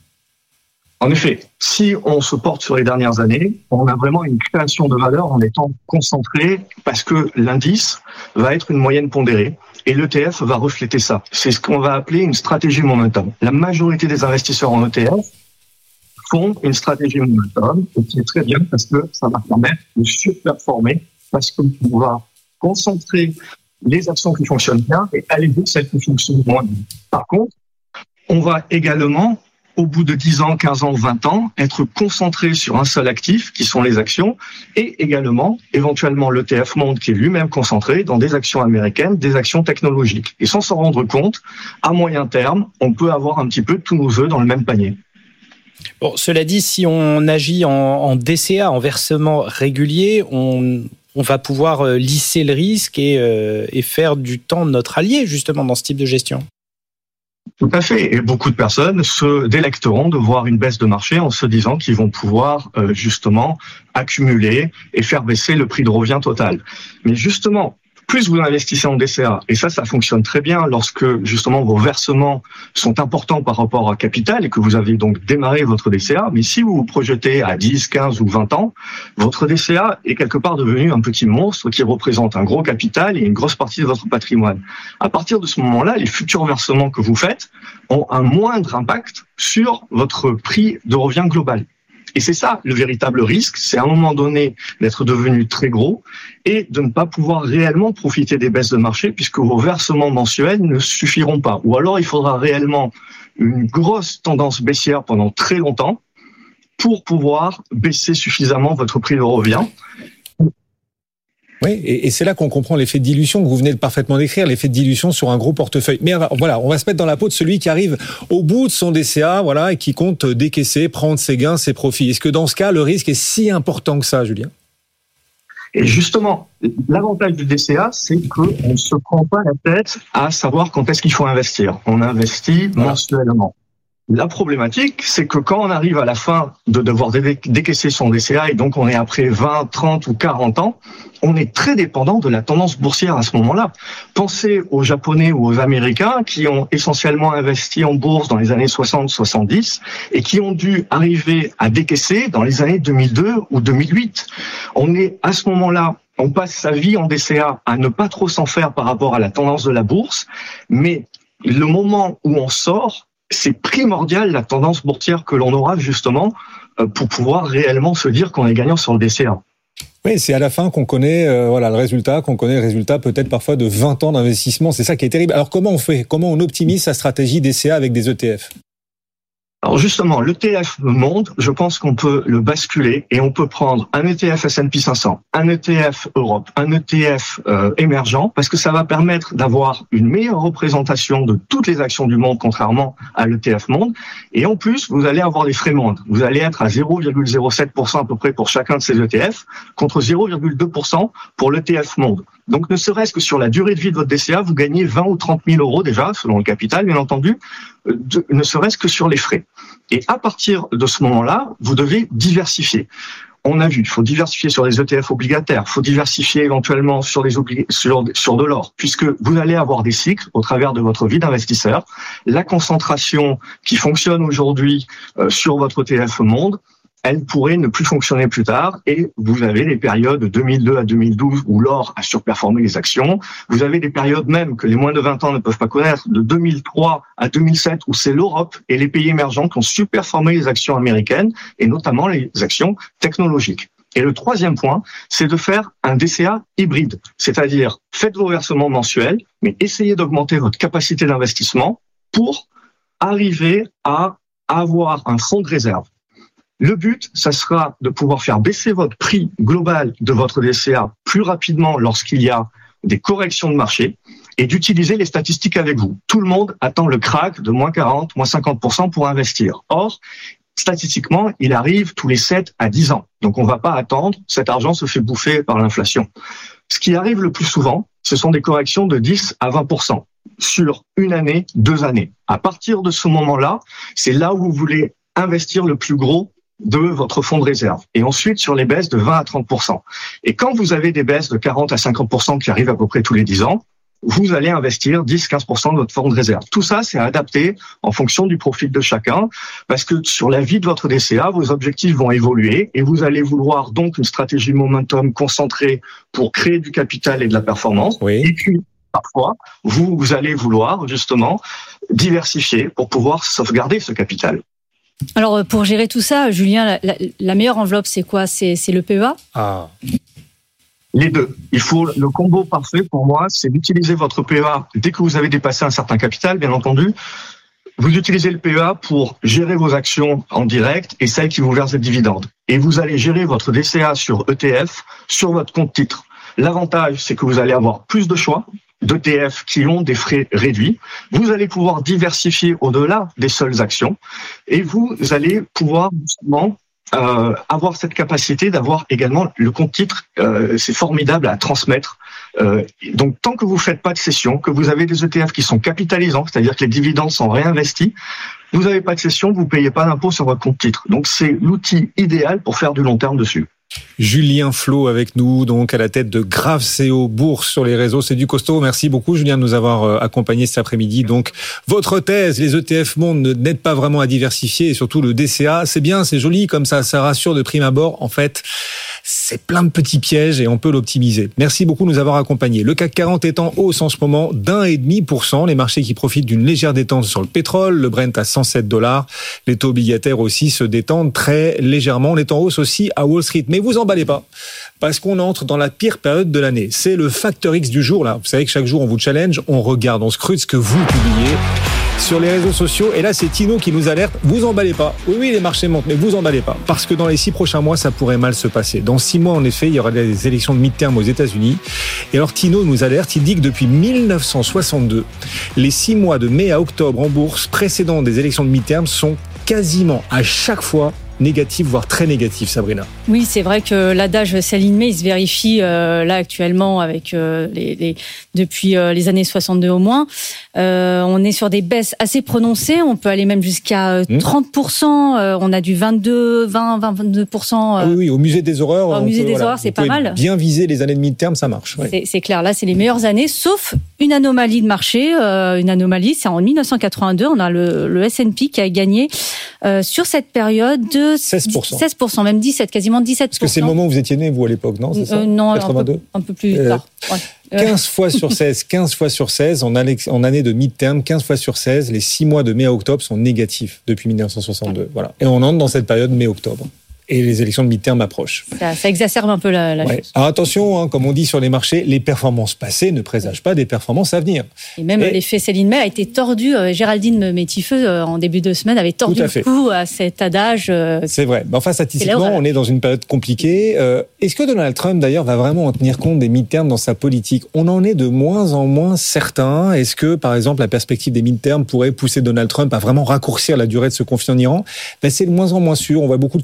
En effet, si on se porte sur les dernières années, on a vraiment une création de valeur en étant concentré parce que l'indice va être une moyenne pondérée et l'E T F va refléter ça. C'est ce qu'on va appeler une stratégie momentum. La majorité des investisseurs en E T F font une stratégie momentum, et qui est très bien parce que ça va permettre de surperformer, parce qu'on va concentrer les actions qui fonctionnent bien et alléger celles qui fonctionnent moins bien. Par contre, on va également, au bout de dix ans, quinze ans, vingt ans, être concentré sur un seul actif, qui sont les actions, et également, éventuellement, l'E T F Monde, qui est lui-même concentré dans des actions américaines, des actions technologiques. Et sans s'en rendre compte, à moyen terme, on peut avoir un petit peu tous nos œufs dans le même panier. Bon, cela dit, si on agit en, en D C A, en versement régulier, on, on va pouvoir lisser le risque et, euh, et faire du temps notre allié, justement, dans ce type de gestion. Tout à fait. Et beaucoup de personnes se délecteront de voir une baisse de marché en se disant qu'ils vont pouvoir euh, justement accumuler et faire baisser le prix de revient total. Mais justement, plus vous investissez en D C A, et ça, ça fonctionne très bien lorsque justement vos versements sont importants par rapport à capital et que vous avez donc démarré votre D C A, mais si vous vous projetez à dix, quinze ou vingt ans, votre D C A est quelque part devenu un petit monstre qui représente un gros capital et une grosse partie de votre patrimoine. À partir de ce moment-là, les futurs versements que vous faites ont un moindre impact sur votre prix de revient global. Et c'est ça le véritable risque, c'est à un moment donné d'être devenu très gros et de ne pas pouvoir réellement profiter des baisses de marché puisque vos versements mensuels ne suffiront pas. Ou alors il faudra réellement une grosse tendance baissière pendant très longtemps pour pouvoir baisser suffisamment votre prix de revient. Oui, et, et c'est là qu'on comprend l'effet de dilution que vous venez de parfaitement décrire, l'effet de dilution sur un gros portefeuille. Mais voilà, on va se mettre dans la peau de celui qui arrive au bout de son D C A, voilà, et qui compte décaisser, prendre ses gains, ses profits. Est-ce que dans ce cas, le risque est si important que ça, Julien? Et justement, l'avantage du D C A, c'est qu'on ne se prend pas la tête à savoir quand est-ce qu'il faut investir. On investit voilà. mensuellement. La problématique, c'est que quand on arrive à la fin de devoir dé- décaisser son D C A et donc on est après vingt, trente ou quarante ans, on est très dépendant de la tendance boursière à ce moment-là. Pensez aux Japonais ou aux Américains qui ont essentiellement investi en bourse dans les années soixante soixante-dix et qui ont dû arriver à décaisser dans les années deux mille deux ou deux mille huit. On est à ce moment-là, on passe sa vie en D C A à ne pas trop s'en faire par rapport à la tendance de la bourse, mais le moment où on sort, c'est primordial la tendance boursière que l'on aura justement pour pouvoir réellement se dire qu'on est gagnant sur le D C A. Oui, c'est à la fin qu'on connaît euh, voilà le résultat, qu'on connaît le résultat peut-être parfois de vingt ans d'investissement. C'est ça qui est terrible. Alors comment on fait? Comment on optimise sa stratégie D C A avec des E T F? Alors justement, l'E T F Monde, je pense qu'on peut le basculer et on peut prendre un E T F S and P cinq cents, un E T F Europe, un E T F euh, émergent, parce que ça va permettre d'avoir une meilleure représentation de toutes les actions du monde, contrairement à l'E T F Monde. Et en plus, vous allez avoir les frais Monde. Vous allez être à zéro virgule zéro sept pour cent à peu près pour chacun de ces E T F, contre zéro virgule deux pour cent pour l'E T F Monde. Donc, ne serait-ce que sur la durée de vie de votre D C A, vous gagnez vingt ou trente mille euros déjà, selon le capital, bien entendu, de, ne serait-ce que sur les frais. Et à partir de ce moment-là, vous devez diversifier. On a vu, il faut diversifier sur les E T F obligataires, il faut diversifier éventuellement sur, les obli- sur, sur de l'or, puisque vous allez avoir des cycles au travers de votre vie d'investisseur. La concentration qui fonctionne aujourd'hui euh, sur votre E T F monde, elle pourrait ne plus fonctionner plus tard, et vous avez des périodes de deux mille deux à deux mille douze où l'or a surperformé les actions. Vous avez des périodes même que les moins de vingt ans ne peuvent pas connaître, de deux mille trois à deux mille sept, où c'est l'Europe et les pays émergents qui ont surperformé les actions américaines, et notamment les actions technologiques. Et le troisième point, c'est de faire un D C A hybride, c'est-à-dire faites vos versements mensuels, mais essayez d'augmenter votre capacité d'investissement pour arriver à avoir un fonds de réserve. Le but, ça sera de pouvoir faire baisser votre prix global de votre D C A plus rapidement lorsqu'il y a des corrections de marché et d'utiliser les statistiques avec vous. Tout le monde attend le crack de moins quarante, moins cinquante pour cent pour investir. Or, statistiquement, il arrive tous les sept à dix ans. Donc, on ne va pas attendre. Cet argent se fait bouffer par l'inflation. Ce qui arrive le plus souvent, ce sont des corrections de dix à vingt pour cent sur une année, deux années. À partir de ce moment-là, c'est là où vous voulez investir le plus gros de votre fonds de réserve. Et ensuite, sur les baisses de vingt à trente pour cent. Et quand vous avez des baisses de quarante à cinquante pour cent qui arrivent à peu près tous les dix ans, vous allez investir dix à quinze pour cent de votre fonds de réserve. Tout ça, c'est adapté en fonction du profil de chacun, parce que sur la vie de votre D C A, vos objectifs vont évoluer et vous allez vouloir donc une stratégie momentum concentrée pour créer du capital et de la performance. Oui. Et puis, parfois, vous, vous allez vouloir justement diversifier pour pouvoir sauvegarder ce capital. Alors, pour gérer tout ça, Julien, la, la, la meilleure enveloppe, c'est quoi ? C'est, c'est le P E A ? Ah. Les deux. Il faut le combo parfait pour moi, c'est d'utiliser votre P E A dès que vous avez dépassé un certain capital, bien entendu. Vous utilisez le P E A pour gérer vos actions en direct et celles qui vous versent des dividendes. Et vous allez gérer votre D C A sur E T F, sur votre compte titre. L'avantage, c'est que vous allez avoir plus de choix d'E T F qui ont des frais réduits. Vous allez pouvoir diversifier au-delà des seules actions et vous allez pouvoir justement euh, avoir cette capacité d'avoir également le compte titre. Euh, c'est formidable à transmettre. Euh, donc, tant que vous faites pas de cession, que vous avez des E T F qui sont capitalisants, c'est-à-dire que les dividendes sont réinvestis, vous n'avez pas de cession, vous payez pas d'impôt sur votre compte titre. Donc, c'est l'outil idéal pour faire du long terme dessus. Julien Flot avec nous, donc à la tête de Grave C O Bourse sur les réseaux. C'est du costaud. Merci beaucoup, Julien, de nous avoir accompagnés cet après-midi. Donc, votre thèse, les E T F monde n'aident pas vraiment à diversifier et surtout le D C A, c'est bien, c'est joli, comme ça, ça rassure de prime abord. En fait, c'est plein de petits pièges et on peut l'optimiser. Merci beaucoup de nous avoir accompagnés. Le C A C quarante est en hausse en ce moment d'un virgule cinq pour cent. Les marchés qui profitent d'une légère détente sur le pétrole. Le Brent à cent sept dollars. Les taux obligataires aussi se détendent très légèrement. On est en hausse aussi à Wall Street. Mais vous emballez pas, parce qu'on entre dans la pire période de l'année. C'est le facteur X du jour, là. Vous savez que chaque jour, on vous challenge, on regarde, on scrute ce que vous publiez sur les réseaux sociaux. Et là, c'est Tino qui nous alerte. Vous emballez pas. Oui, oui, les marchés montent, mais vous emballez pas. Parce que dans les six prochains mois, ça pourrait mal se passer. Dans six mois, en effet, il y aura des élections de mi-terme aux États-Unis. Et alors, Tino nous alerte. Il dit que depuis mille neuf cent soixante-deux, les six mois de mai à octobre en bourse précédant des élections de mi-terme sont quasiment à chaque fois négatif, voire très négatif, Sabrina. Oui, c'est vrai que l'adage Céline May, il se vérifie euh, là actuellement avec euh, les, les, depuis euh, les années soixante-deux au moins. Euh, on est sur des baisses assez prononcées. On peut aller même jusqu'à mmh. trente pour cent. Euh, on a du vingt-deux, vingt, vingt-deux pour cent. Euh, ah oui, oui, au musée des horreurs. Au musée peut, des voilà, horreurs, c'est pas mal. Bien viser les années de mi-terme, ça marche. Ouais. C'est, c'est clair. Là, c'est les meilleures années, sauf une anomalie de marché. Euh, une anomalie, c'est en dix-neuf cent quatre-vingt-deux. On a le, le S and P qui a gagné euh, sur cette période de seize pour cent. seize pour cent, même dix-sept, quasiment dix-sept pour cent. Parce que c'est le moment où vous étiez né, vous, à l'époque, non c'est ça euh, Non, quatre-vingt-deux un peu, un peu plus euh, tard. Ouais. quinze fois sur seize, quinze fois sur seize, en année, en année de mid-term, quinze fois sur seize, les six mois de mai à octobre sont négatifs depuis mille neuf cent soixante-deux. Voilà. Et on entre dans cette période mai-octobre. Et les élections de mi-terme approchent. Ça, ça exacerbe un peu la, la ouais. chose. Alors attention, hein, comme on dit sur les marchés, les performances passées ne présagent pas des performances à venir. Et même et... l'effet Céline May a été tordu. Euh, Géraldine Métifeux, euh, en début de semaine, avait tordu le cou à cet adage. Euh, c'est vrai. Ben, enfin, statistiquement, on est dans une période compliquée. Euh, est-ce que Donald Trump, d'ailleurs, va vraiment en tenir compte des mi-termes dans sa politique ? On en est de moins en moins certain. Est-ce que, par exemple, la perspective des mi-termes pourrait pousser Donald Trump à vraiment raccourcir la durée de ce conflit en Iran ? Ben, c'est de moins en moins sûr. On voit beaucoup de commentaires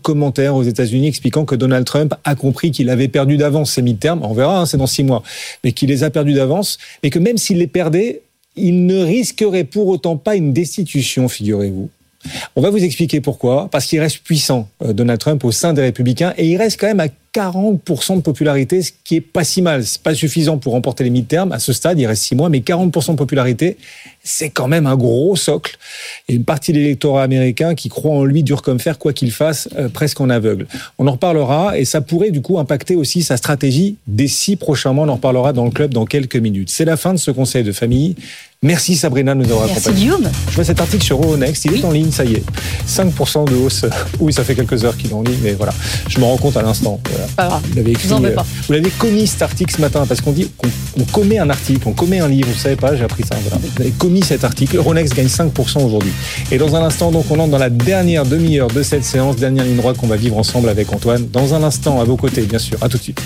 hier aux États-Unis expliquant que Donald Trump a compris qu'il avait perdu d'avance ses midterms. On verra, hein, c'est dans six mois. Mais qu'il les a perdus d'avance. Mais que même s'il les perdait, il ne risquerait pour autant pas une destitution, figurez-vous. On va vous expliquer pourquoi. Parce qu'il reste puissant, Donald Trump, au sein des Républicains. Et il reste quand même à quarante pour cent de popularité, ce qui est pas si mal. C'est pas suffisant pour remporter les midterms. À ce stade, il reste six mois, mais quarante pour cent de popularité, c'est quand même un gros socle. Et une partie de l'électorat américain qui croit en lui dur comme fer, quoi qu'il fasse, euh, presque en aveugle. On en reparlera et ça pourrait du coup impacter aussi sa stratégie des six prochains mois. On en reparlera dans le club dans quelques minutes. C'est la fin de ce conseil de famille. Merci Sabrina de nous avoir accompagnés. Merci Guillaume. Je vois cet article sur Euronext, il est oui. en ligne, ça y est. cinq pour cent de hausse. Oui, ça fait quelques heures qu'il est en ligne, mais voilà. Je me rends compte à l'instant. Voilà. Pas grave. Vous l'avez écrit, je vous en veux pas. Vous l'avez commis cet article ce matin, parce qu'on dit qu'on on commet un article, on commet un livre, vous ne savez pas, j'ai appris ça. Voilà. Vous avez commis cet article. Euronext gagne cinq pour cent aujourd'hui. Et dans un instant, donc, on entre dans la dernière demi-heure de cette séance, dernière ligne droite qu'on va vivre ensemble avec Antoine. Dans un instant, à vos côtés, bien sûr. À tout de suite.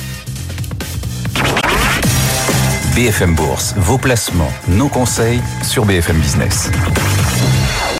B F M Bourse, vos placements, nos conseils sur B F M Business.